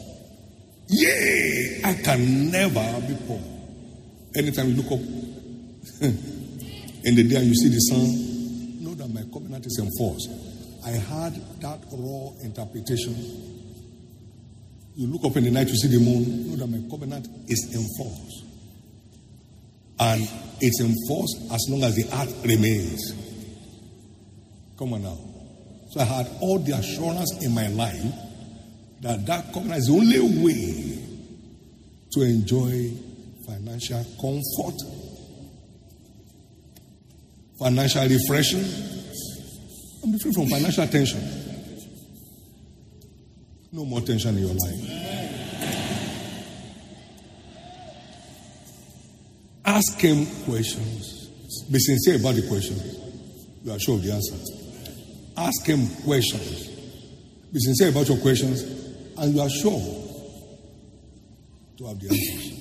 Yay! I can never be poor. Anytime you look up in the day and you see the sun, know that my covenant is enforced. I had that raw interpretation. You look up in the night, you see the moon, know that my covenant is enforced. And it's enforced as long as the earth remains. Come on now. So I had all the assurance in my life that that covenant is the only way to enjoy financial comfort, financial refreshing, and be free from financial tension. No more tension in your life. Ask him questions. Be sincere about the questions. You are sure of the answer. Ask him questions. Be sincere about your questions, and you are sure to have the answers.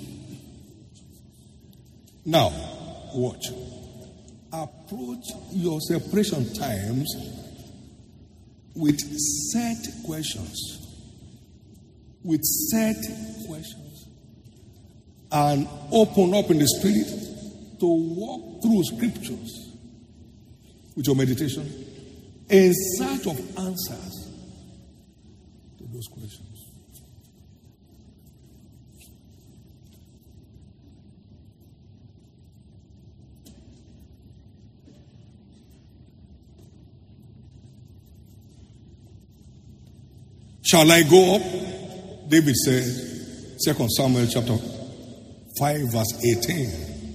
Now, watch. Approach your separation times with set questions. With set questions. And open up in the spirit to walk through scriptures with your meditation in search of answers to those questions. Shall I go up? David said, Second Samuel chapter five, verse eighteen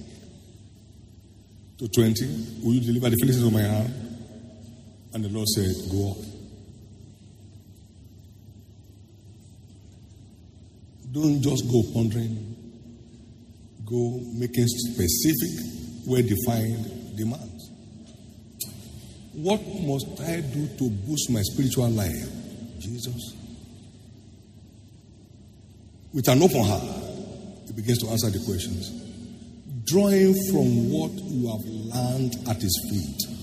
to twenty, will you deliver the Philistines of my hand? And the Lord said, go up. Don't just go pondering. Go making specific, well-defined demands. What must I do to boost my spiritual life? Jesus. With an open heart, he begins to answer the questions, drawing from what you have learned at his feet.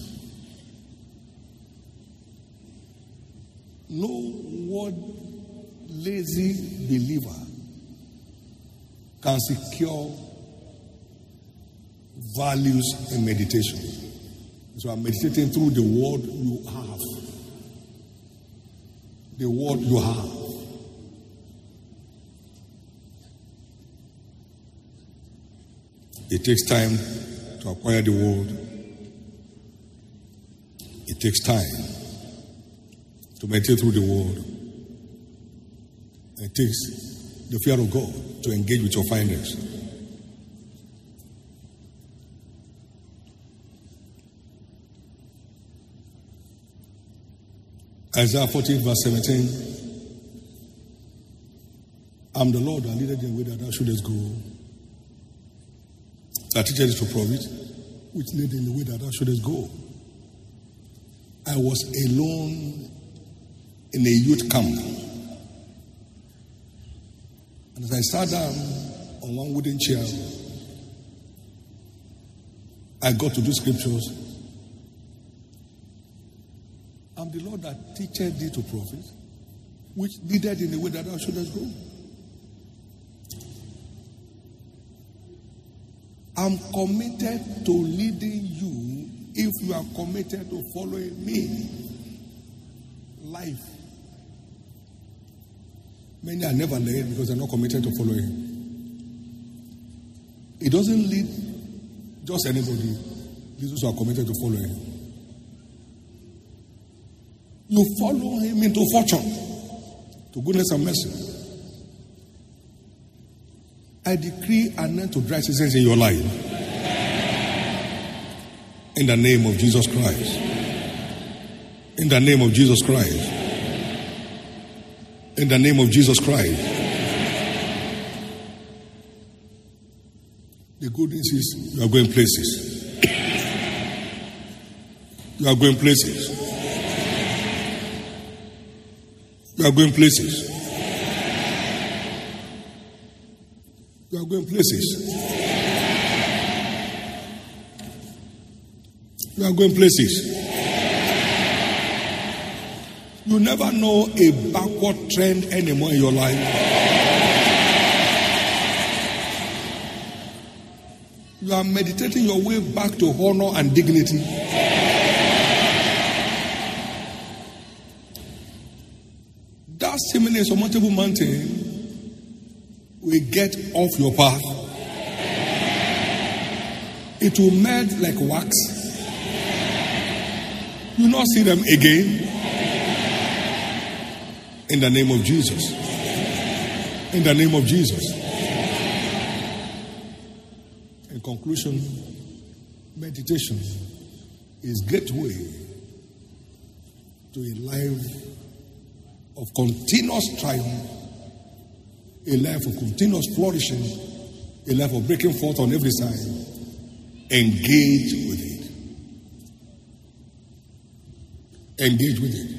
No one lazy believer can secure values in meditation. So I'm meditating through the word you have. The word you have. It takes time to acquire the word. It takes time to meditate through the word. It takes the fear of God to engage with your findings. Isaiah forty, verse seventeen. I'm the Lord that leadeth thee in the way that thou shouldest go. That teacheth thee to profit, which led thee in the way that thou shouldest go. I was alone in a youth camp. And as I sat down on one wooden chair, I got to do scriptures. I'm the Lord that teacheth thee to profit, which leadeth in the way that thou shouldest go. I'm committed to leading you if you are committed to following me. Life. Many are never led because they're not committed to following him. He doesn't lead just anybody. These those who are committed to following him. You follow him into fortune, to goodness and mercy. I decree an end to dry seasons in your life. In the name of Jesus Christ. In the name of Jesus Christ. In the name of Jesus Christ. The good news is you are going places. You are going places. You are going places. You are going places. You are going places. You never know a backward trend anymore in your life. You are meditating your way back to honor and dignity. That seemingly insurmountable mountain will get off your path. It will melt like wax. You will not see them again. In the name of Jesus. In the name of Jesus. In conclusion, meditation is gateway to a life of continuous triumph, a life of continuous flourishing, a life of breaking forth on every side. Engage with it. Engage with it.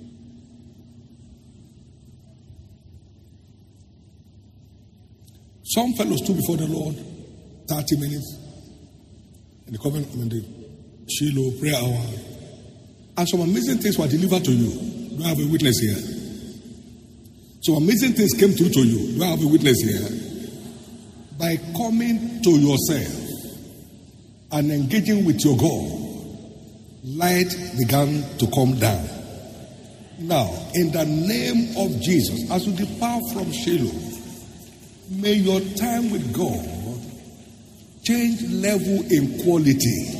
Some fellows stood before the Lord thirty minutes in the covenant, in the Shiloh prayer hour, and some amazing things were delivered to you. Do I have a witness here? Some amazing things came through to you. Do I have a witness here? By coming to yourself and engaging with your God, light began to come down. Now, in the name of Jesus, as you depart from Shiloh, may your time with God change level in quality.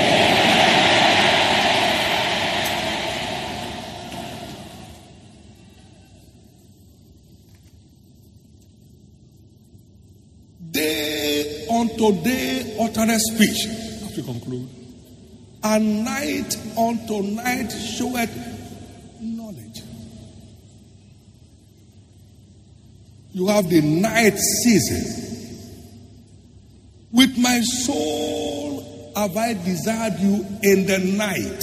Day unto day uttereth speech, as we conclude, and night unto night showeth knowledge. You have the night season. With my soul have I desired you in the night.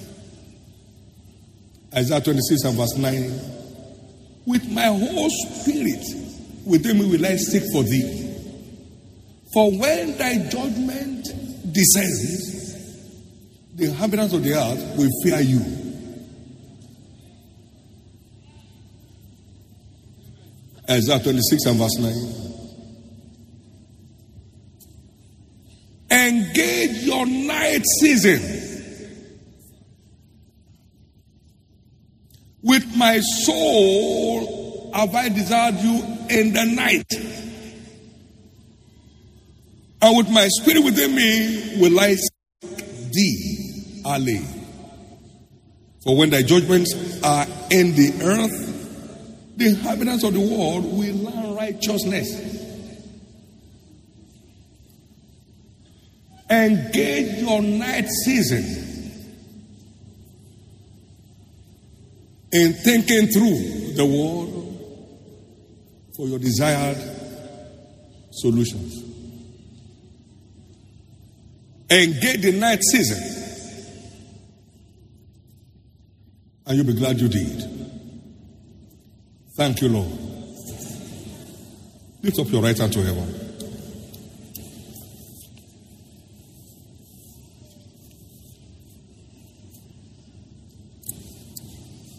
Isaiah twenty-six and verse nine. With my whole spirit within me will I seek for thee. For when thy judgment descends, the inhabitants of the earth will fear you. Isaiah twenty-six and verse nine. Engage your night season. With my soul have I desired you in the night. And with my spirit within me will I seek thee early. For when thy judgments are in the earth, the inhabitants of the world will learn righteousness. Engage your night season in thinking through the world for your desired solutions. Engage the night season, and you'll be glad you did. Thank you, Lord. Lift up your right hand to heaven.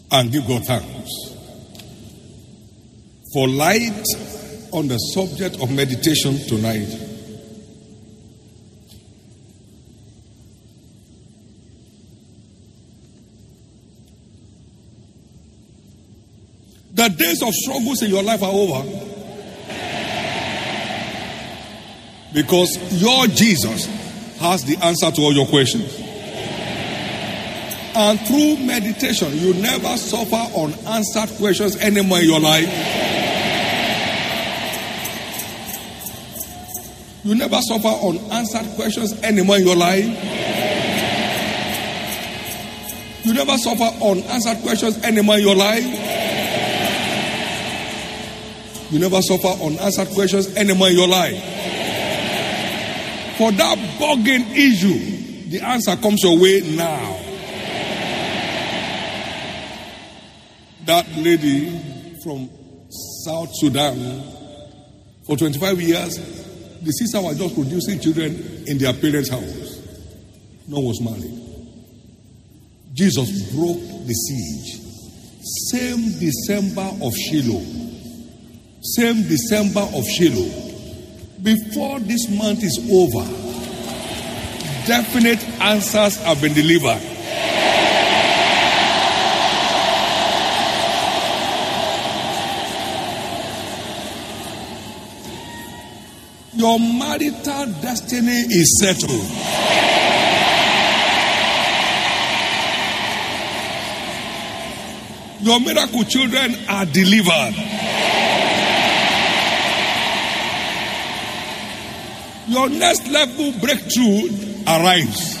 and give God thanks for light on the subject of meditation tonight. The days of struggles in your life are over, because your Jesus has the answer to all your questions. And through meditation, you never suffer unanswered questions anymore in your life. You never suffer unanswered questions anymore in your life. You never suffer unanswered questions anymore in your life. You never suffer unanswered questions anymore in your life. For that bugging issue, the answer comes your way now. That lady from South Sudan, for twenty-five years, the sister was just producing children in their parents' house. No one was married. Jesus broke the siege. Same December of Shiloh. Same December of Shiloh. Before this month is over, definite answers have been delivered. Your marital destiny is settled. Your miracle children are delivered. Your next level breakthrough arrives.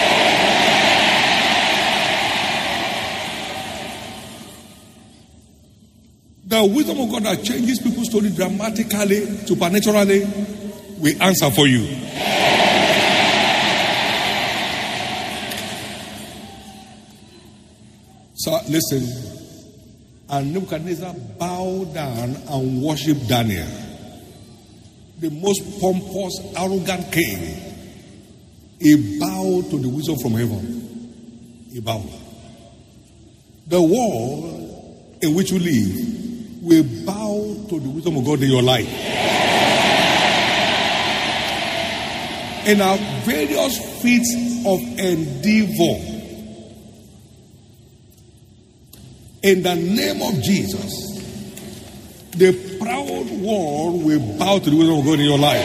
The wisdom of God that changes people's story dramatically, supernaturally, will answer for you. So listen. And Nebuchadnezzar bowed down and worshipped Daniel, the most pompous, arrogant king. He bowed to the wisdom from heaven. He bowed. The world in which you live will bow to the wisdom of God in your life. In our various feats of endeavor, in the name of Jesus, the proud world will bow to the wisdom of God in your life.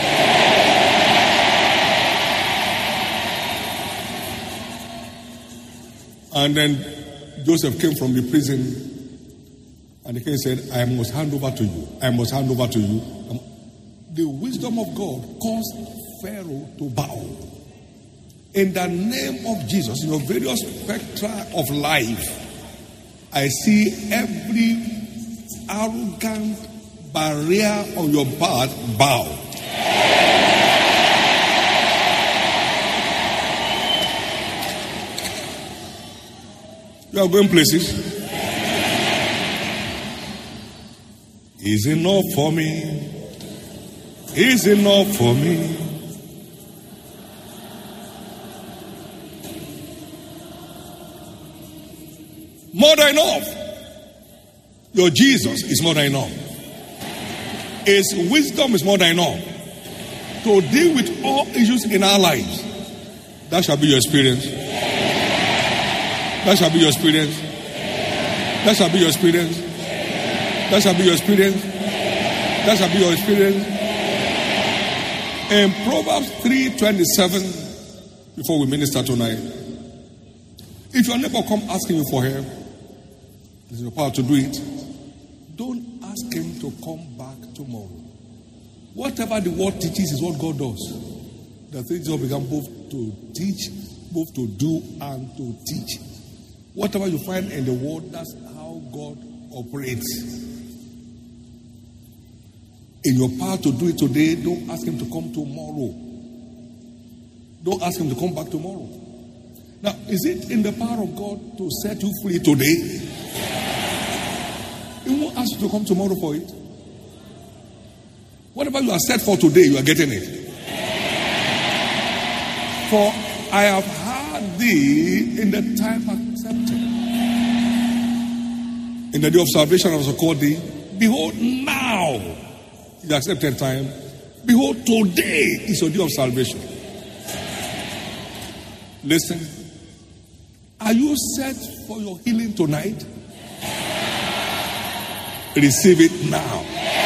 And then Joseph came from the prison, and the king said, I must hand over to you. I must hand over to you. The wisdom of God caused Pharaoh to bow. In the name of Jesus, in your various spectra of life, I see every arrogant barrier on your path bow. You are going places. Is enough for me. Is enough for me. More than enough. Your Jesus is more than enough. His wisdom is more than enough to deal with all issues in our lives. That shall be your experience. That shall be your experience. That shall be your experience. That shall be your experience. That shall be your experience. In Proverbs three twenty-seven, before we minister tonight, if your neighbor come asking you for help, it's your power to do it. Don't ask him to come back tomorrow. Whatever the word teaches is what God does. The things God began both to teach, both to do and to teach. Whatever you find in the word, that's how God operates. In your power to do it today, don't ask him to come tomorrow. Don't ask him to come back tomorrow. Now, is it in the power of God to set you free today? He won't ask you to come tomorrow for it. Whatever you are set for today, you are getting it. For I have heard thee in the time accepted. In the day of salvation, I was called thee. Behold, now is the accepted time. Behold, today is your day of salvation. Listen. Are you set for your healing tonight? Receive it now.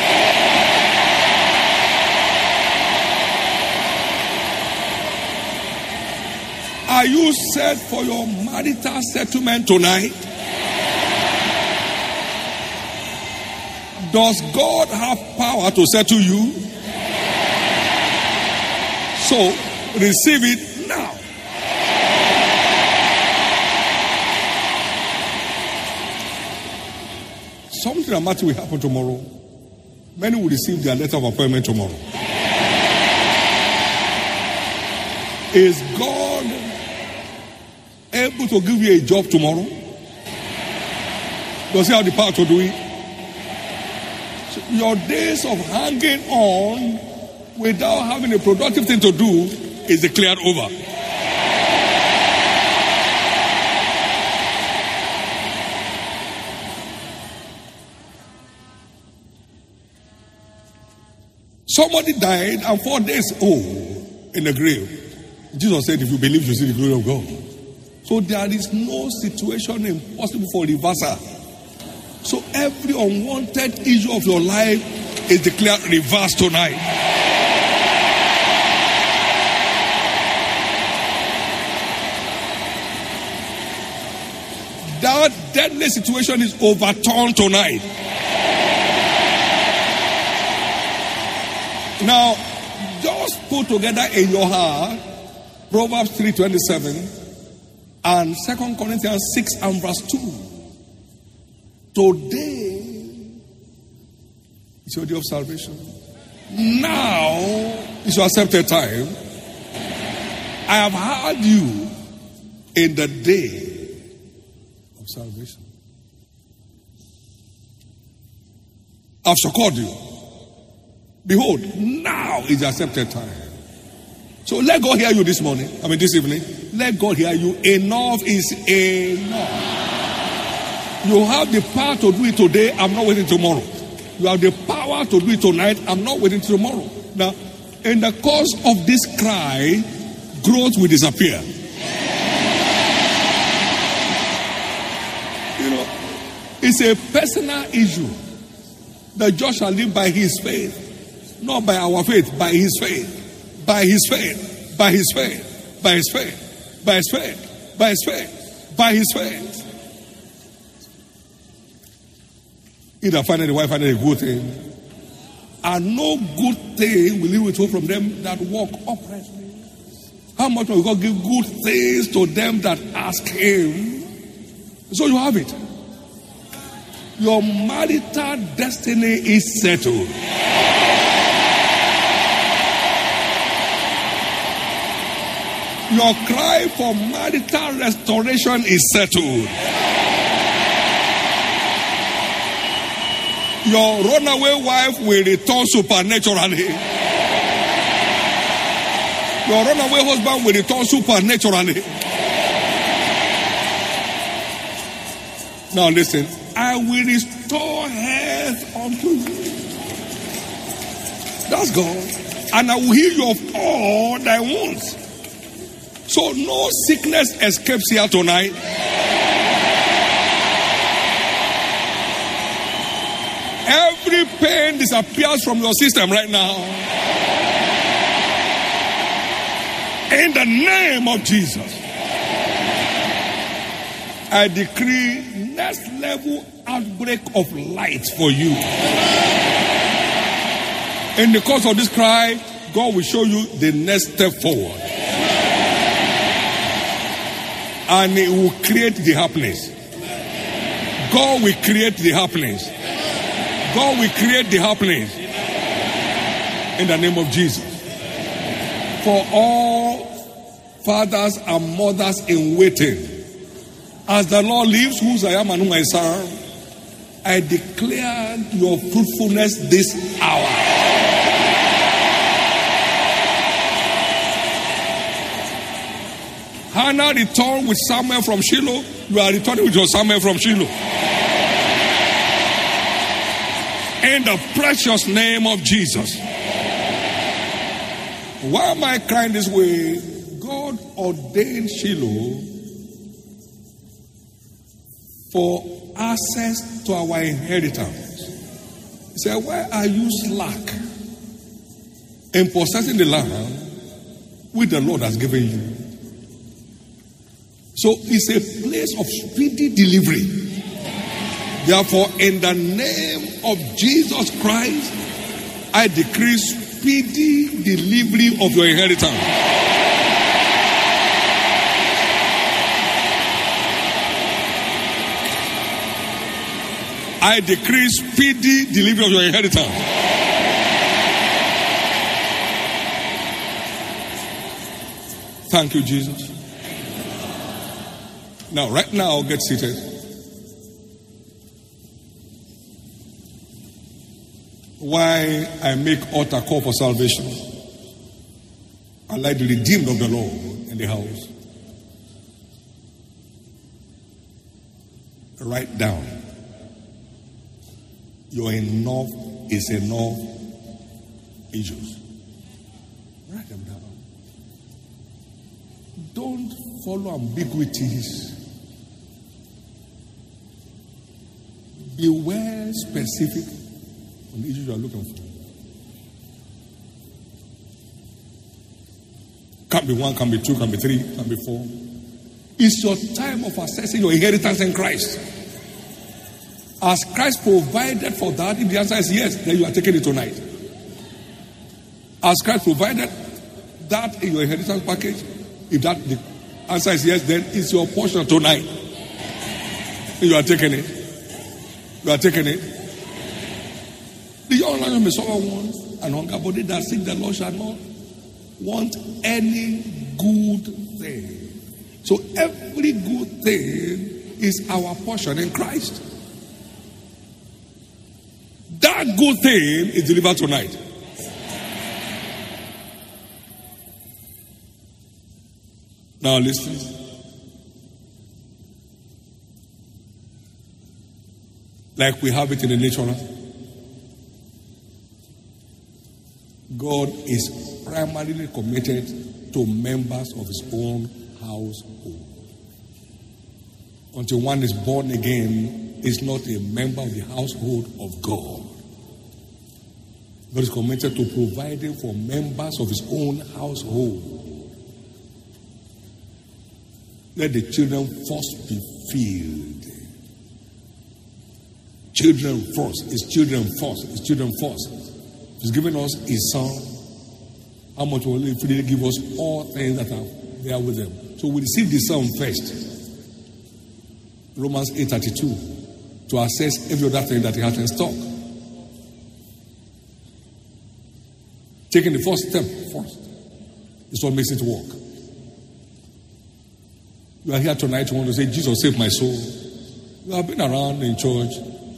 Are you set for your marital settlement tonight? Does God have power to settle you? So, receive it now. Something dramatic will happen tomorrow. Many will receive their letter of appointment tomorrow. Is God able to give you a job tomorrow? Does he have the power to do it? So your days of hanging on without having a productive thing to do is declared over. Somebody died and four days old in the grave. Jesus said, if you believe, you see the glory of God. So there is no situation impossible for reversal. So every unwanted issue of your life is declared reversed tonight. That deadly situation is overturned tonight. Now, just put together in your heart Proverbs three twenty-seven and Second Corinthians six and verse two. Today is your day of salvation. Now is your accepted time. I have heard you in the day of salvation. I've succored you. Behold, now is the accepted time. So let God hear you this morning. I mean this evening. Let God hear you. Enough is enough. You have the power to do it today. I'm not waiting tomorrow. You have the power to do it tonight. I'm not waiting tomorrow. Now, in the course of this cry, growth will disappear. You know, it's a personal issue. The just shall live by his faith. Not by our faith, by his faith. By his faith. By his faith. By his faith. By his faith. By his faith. By his faith. Either find the wife find a good thing. And no good thing will he withhold from them that walk uprightly. How much will God give good things to them that ask him? So you have it. Your marital destiny is settled. Your cry for marital restoration is settled. Your runaway wife will return supernaturally. Your runaway husband will return supernaturally. Now listen. I will restore health unto you. That's God. And I will heal you of all thy wounds. So no sickness escapes here tonight. Every pain disappears from your system right now. In the name of Jesus. I decree next level outbreak of light for you. In the course of this cry, God will show you the next step forward. And it will create the happiness. God will create the happiness. God will create the happiness. In the name of Jesus. For all fathers and mothers in waiting, as the Lord lives, whose I am and whom I serve, I declare your fruitfulness this hour. Hannah returned with Samuel from Shiloh. You are returning with your Samuel from Shiloh. In the precious name of Jesus. Why am I crying this way? God ordained Shiloh for access to our inheritance. He said, why are you slack in possessing the land which the Lord has given you? So it's a place of speedy delivery. Therefore, in the name of Jesus Christ, I decree speedy delivery of your inheritance. I decree speedy delivery of your inheritance. Thank you, Jesus. Now, right now, get seated. Why I make altar call for salvation? I like the redeemed of the Lord in the house. Write down. Your enough is enough issues. Write them down. Don't follow ambiguities. Beware specific on the issues you are looking for. Can be one, can be two, can be three, can be four. It's your time of assessing your inheritance in Christ. Has Christ provided for that? If the answer is yes, then you are taking it tonight. Has Christ provided that in your inheritance package? If that the answer is yes, then it's your portion tonight. You are taking it. You are taking it. The young lion may suffer want and hunger, but they that seek the Lord shall not want any good thing. So every good thing is our portion in Christ. That good thing is delivered tonight. Now listen. Like we have it in the natural. God is primarily committed to members of his own household. Until one is born again, is not a member of the household of God. God is committed to providing for members of his own household. Let the children first be filled. Children first. It's children first. It's children first. He's given us his son. How much will he freely give us all things that are there with them? So we receive the son first. Romans eight thirty-two. To assess every other thing that he has in stock. Taking the first step first is what makes it work. You are here tonight, you want to say, Jesus saved my soul. You have been around in church,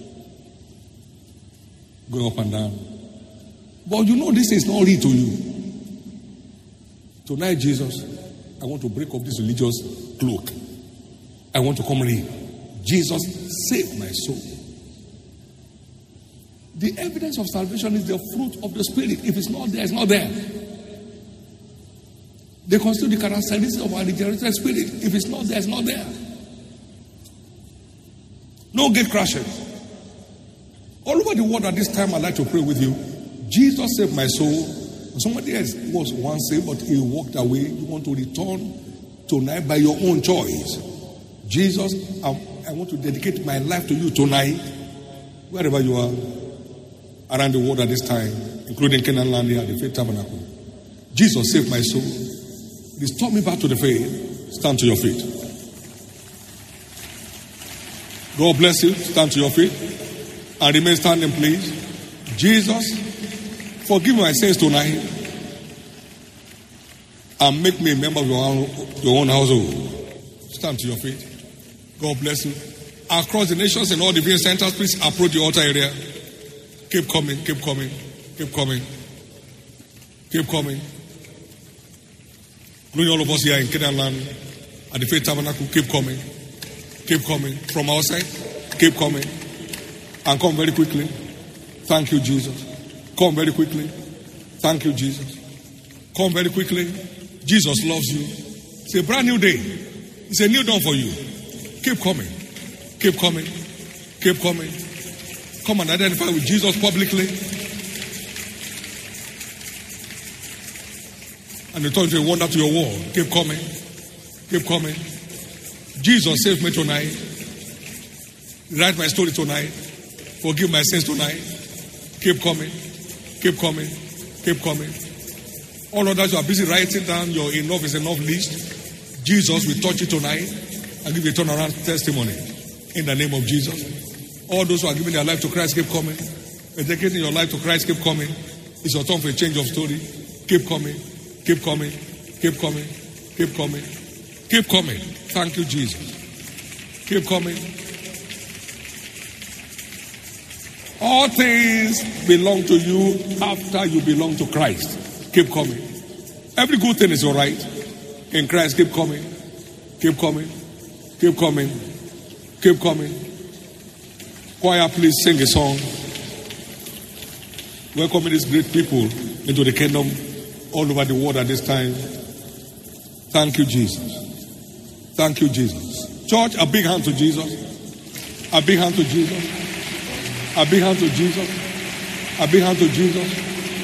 going up and down. But you know this is not real to you. Tonight, Jesus, I want to break up this religious cloak. I want to come real. Jesus saved my soul. The evidence of salvation is the fruit of the Spirit. If it's not there, it's not there. They constitute the characteristics of our regenerated spirit. If it's not there, it's not there. No gate crashes. All over the world at this time, I'd like to pray with you. Jesus saved my soul. Somebody else was once saved, but he walked away. You want to return tonight by your own choice. Jesus, I, I want to dedicate my life to you tonight, wherever you are, around the world at this time, including Canaan land here at the Faith Tabernacle. Jesus saved my soul. Restore me back to the faith. Stand to your feet. God bless you. Stand to your feet. And remain standing, please. Jesus, forgive my sins tonight. And make me a member of your own, your own household. Stand to your feet. God bless you. Across the nations and all the viewing centers, please approach the altar area. Keep coming, keep coming, keep coming. Keep coming. Including all of us here in Canaan land at the Faith Tabernacle, keep coming. Keep coming. From outside, keep coming. And come very quickly. Thank you, Jesus. Come very quickly. Thank you, Jesus. Come very quickly. Jesus loves you. It's a brand new day. It's a new dawn for you. Keep coming. Keep coming. Keep coming. Come and identify with Jesus publicly. And return to a wonder to your world. Keep coming. Keep coming. Jesus saved me tonight. Write my story tonight. Forgive my sins tonight. Keep coming. Keep coming. Keep coming. All of that you are busy writing down your enough is enough list. Jesus will touch you tonight and give you a turnaround testimony. In the name of Jesus. All those who are giving their life to Christ, keep coming. Dedicating your life to Christ, keep coming. It's your time for a change of story. Keep coming. Keep coming. Keep coming. Keep coming. Keep coming. Thank you, Jesus. Keep coming. All things belong to you after you belong to Christ. Keep coming. Every good thing is all right. In Christ, keep coming. Keep coming. Keep coming. Keep coming. Choir, please sing a song. Welcoming these great people into the kingdom all over the world at this time. Thank you, Jesus. Thank you, Jesus. Church, a big hand to Jesus. A big hand to Jesus. A big hand to Jesus. A big hand to Jesus.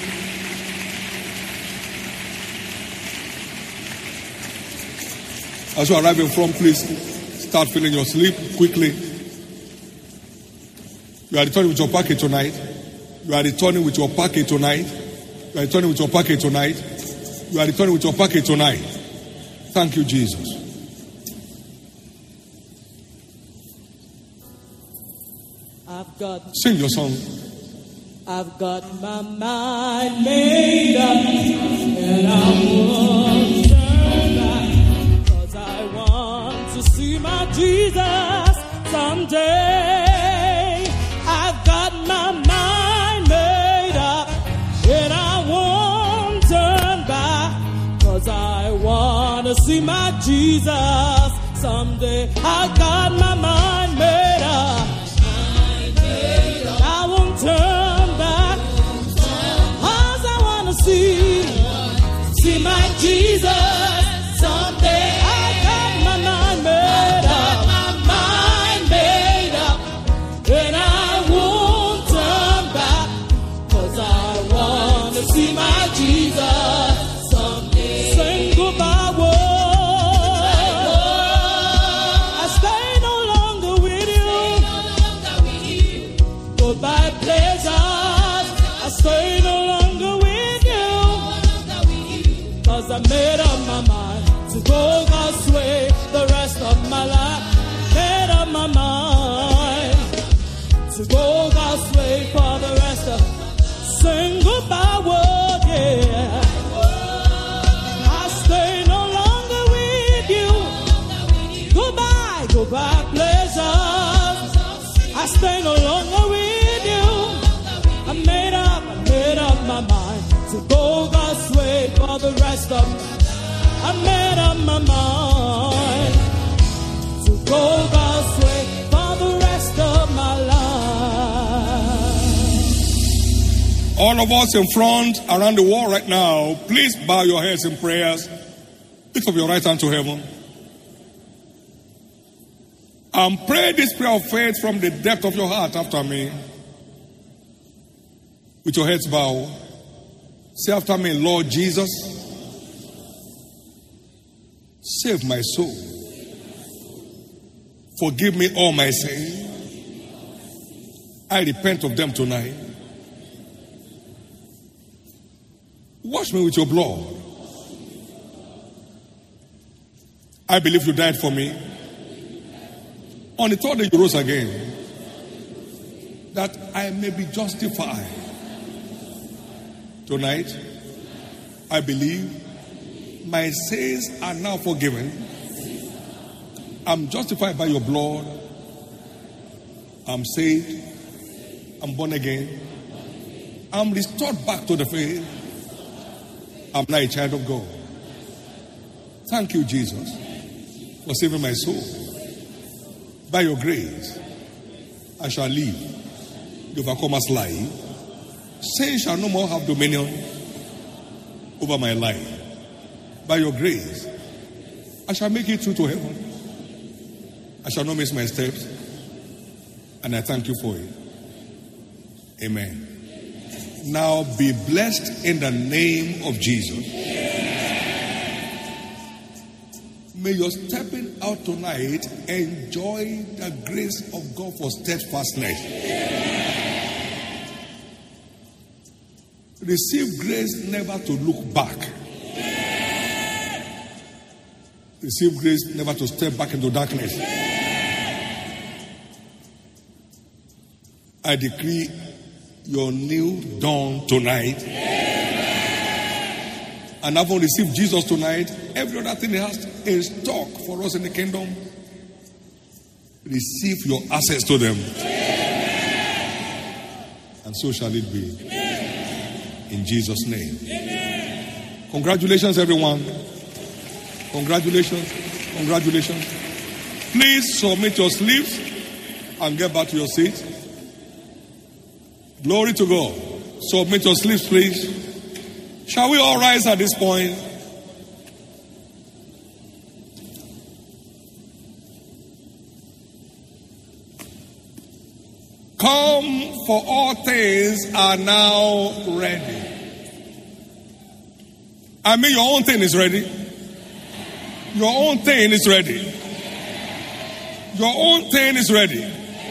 As you arrive in front, please start filling your sleep quickly. You are returning with your package tonight. You are returning with your package tonight. You are returning with your package tonight. You are returning with your package tonight. Thank you, Jesus. I've got Sing your song. I've got my mind made up, and I won't turn back, 'cause I want to see my Jesus someday. I've got my mind made up, and I won't turn back, 'cause I want to see my Jesus someday. I've got my mind made up. I won't turn back, 'cause I want to see, see my Jesus someday. I got my mind made up, my mind made up, and I won't turn back, 'cause I want to see my Jesus someday. Sing goodbye, world. I stay no longer with you. Goodbye, pleasures. I stay no longer with you, 'cause I made up my mind to go God's way the rest of my life. Made up my mind to go God's way for the rest of. Sing goodbye, world, yeah. I stay no longer with you. Goodbye, goodbye, pleasures. I stay no longer with you. I made up, I made up my mind to go God's way for the rest of. I made up my mind to go God's way for the rest of my life. All of us in front, around the world right now, please bow your heads in prayers. Lift up your right hand to heaven. And pray this prayer of faith from the depth of your heart after me. With your heads bowed. Say after me, Lord Jesus, save my soul. Forgive me all my sins. I repent of them tonight. Wash me with your blood. I believe you died for me. On the third day you rose again, that I may be justified. Tonight, I believe my sins are now forgiven. I'm justified by your blood. I'm saved. I'm born again. I'm restored back to the faith. I'm now a child of God. Thank you, Jesus, for saving my soul. By your grace, I shall live the overcomer's life Sin shall no more have dominion over my life. By your grace, I shall make it through to heaven. I shall not miss my steps. And I thank you for it. Amen. Now be blessed in the name of Jesus. May your stepping out tonight enjoy the grace of God for steadfastness. Receive grace never to look back. Receive grace never to step back into darkness. I decree your new dawn tonight. And having received Jesus tonight, every other thing he has in stock for us in the kingdom, receive your access to them. And so shall it be. In Jesus' name. Congratulations, everyone. Congratulations. Congratulations. Please submit your sleeves and get back to your seat. Glory to God. Submit your sleeves, please. Shall we all rise at this point? Come, for all things are now ready. I mean, your own thing is ready. Your own thing is ready. Your own thing is ready.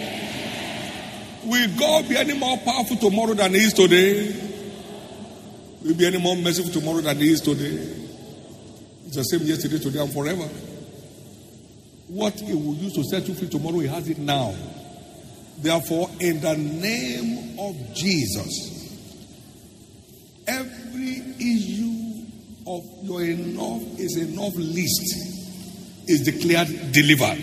Will God be any more powerful tomorrow than he is today? Will be any more merciful tomorrow than he is today? It's the same yesterday, today, and forever. What he will use to set you free tomorrow, he has it now. Therefore, in the name of Jesus, every issue of your enough is enough list is declared delivered.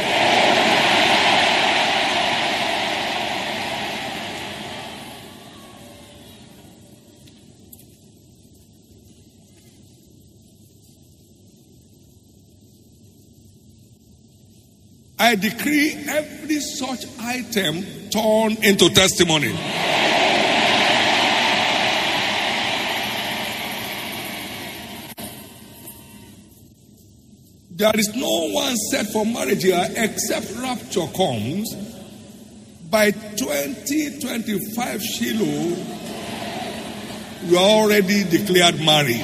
I decree every such item turned into testimony. There is no one set for marriage here except rapture comes. By twenty twenty-five Shiloh, you are already declared married.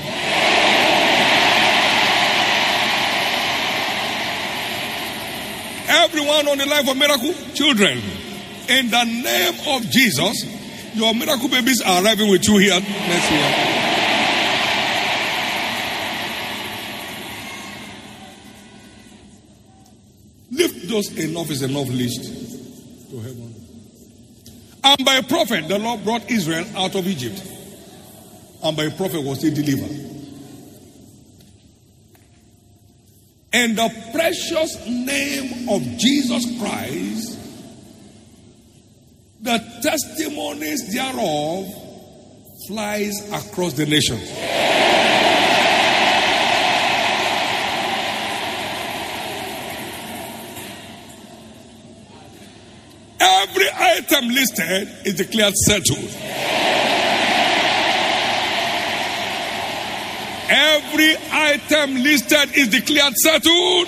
Everyone on the life of miracle children, in the name of Jesus, your miracle babies are arriving with you here next year. Lift those enough is enough list to heaven. And by a prophet, the Lord brought Israel out of Egypt. And by a prophet was he delivered. In the precious name of Jesus Christ, the testimonies thereof flies across the nations. Every item listed is declared settled. Every item listed is declared settled.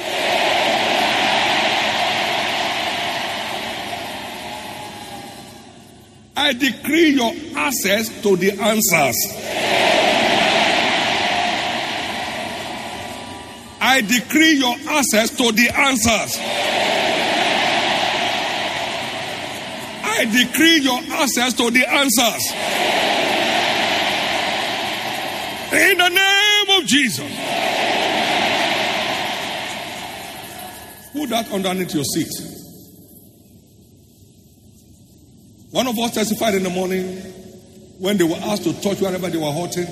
I decree your access to the answers. I decree your access to the answers. I decree your access to the answers. In the name of Jesus. Put that underneath your seat. One of us testified in the morning when they were asked to touch wherever they were hurting.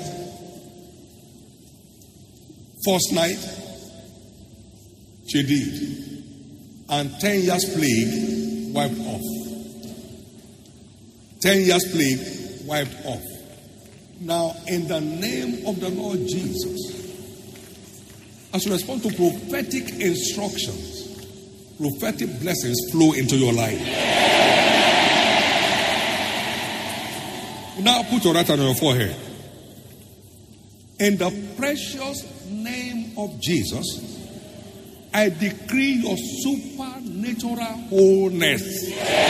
First night, she did. And ten years plague wiped off. Ten years plague wiped off. Now, in the name of the Lord Jesus, as you respond to prophetic instructions, prophetic blessings flow into your life. Now put your right hand on your forehead. In the precious name of Jesus, I decree your supernatural wholeness.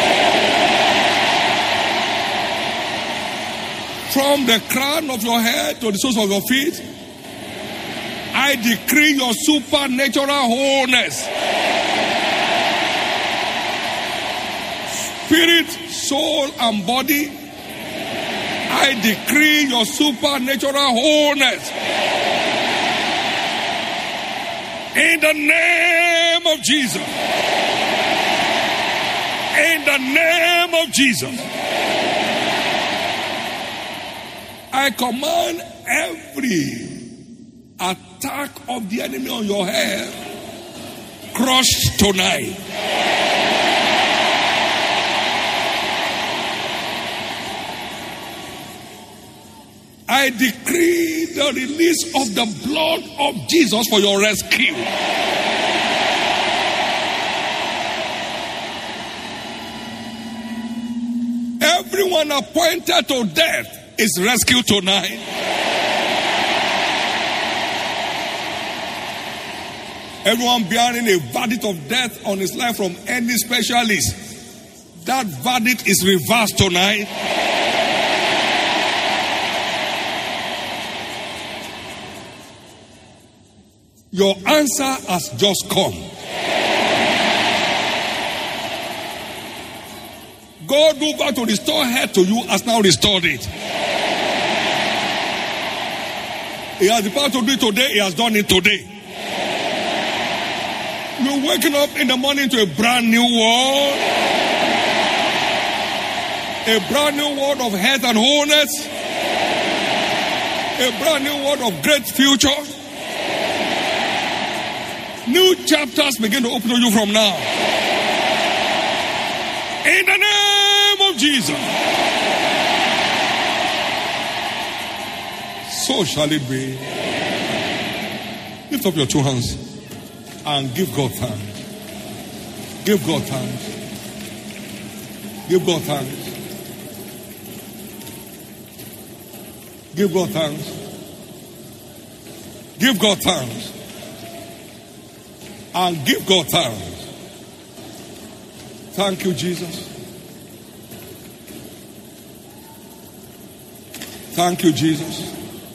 From the crown of your head to the soles of your feet, I decree your supernatural wholeness. Spirit, soul, and body, I decree your supernatural wholeness. In the name of Jesus. In the name of Jesus. I command every attack of the enemy on your head crushed tonight. I decree the release of the blood of Jesus for your rescue. Everyone appointed to death is rescued tonight. Everyone bearing a verdict of death on his life from any specialist, that verdict is reversed tonight. Your answer has just come. God who got to restore health to you has now restored it. He has the power to do it today. He has done it today. You're waking up in the morning to a brand new world. A brand new world of health and wholeness. A brand new world of great future. New chapters begin to open to you from now. In the name of Jesus. So shall it be. Lift up your two hands and give God thanks. Give God thanks. Give God thanks. Give God thanks. Give God thanks. And give God thanks. Thank you, Jesus. Thank you, Jesus.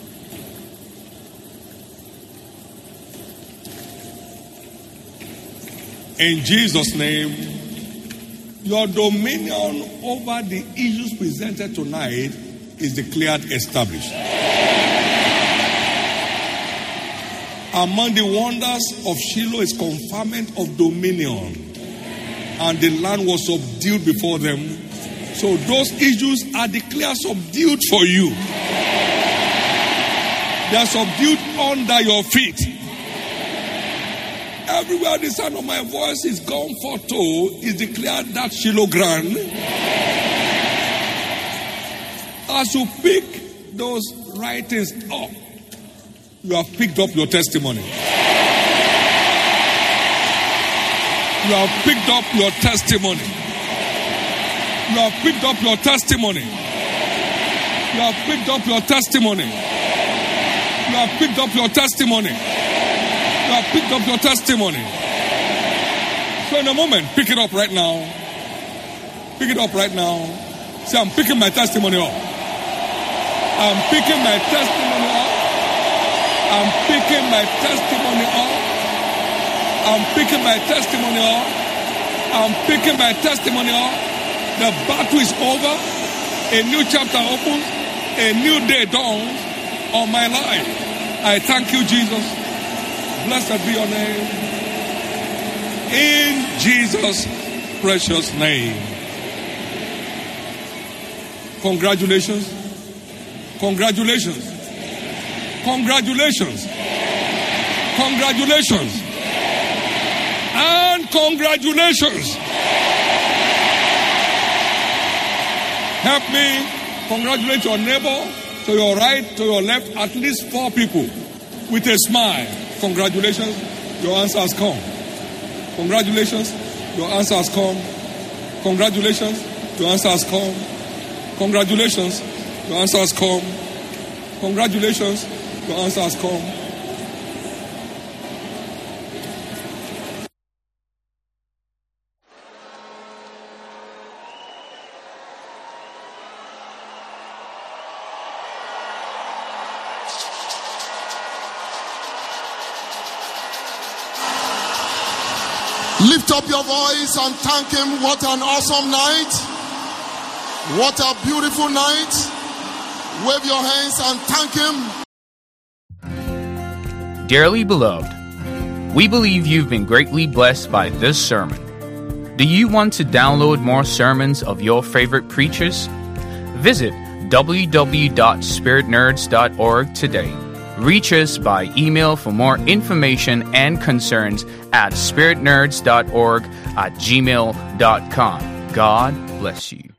In Jesus' name, your dominion over the issues presented tonight is declared established. Among the wonders of Shiloh is conferment of dominion. And the land was subdued before them. So those issues are declared subdued for you. They are subdued under your feet. Everywhere the sound of my voice is gone for to is declared that Shiloh ground. As you pick those writings up, you have picked up your testimony. You have picked up your testimony. You have picked up your testimony. You have picked up your testimony. You have picked up your testimony. You have picked up your testimony. So in a moment, pick it up right now. Pick it up right now. Say, I'm picking my testimony up. I'm picking my testimony up. I'm picking my testimony up. I'm picking my testimony up. I'm picking my testimony up. The battle is over. A new chapter opens. A new day dawns on my life. I thank you, Jesus. Blessed be your name. In Jesus' precious name. Congratulations. Congratulations. Congratulations. Congratulations. And congratulations. Help me congratulate your neighbor to your right, to your left, at least four people with a smile. Congratulations, your answer has come. Congratulations, your answer has come. Congratulations, your answer has come. Congratulations, Your answer has come. Congratulations. Your answer has come. Lift up your voice and thank him. What an awesome night. What a beautiful night. Wave your hands and thank him. Dearly beloved, we believe you've been greatly blessed by this sermon. Do you want to download more sermons of your favorite preachers? Visit w w w dot spirit nerds dot org today. Reach us by email for more information and concerns at spirit nerds dot org at gmail dot com. God bless you.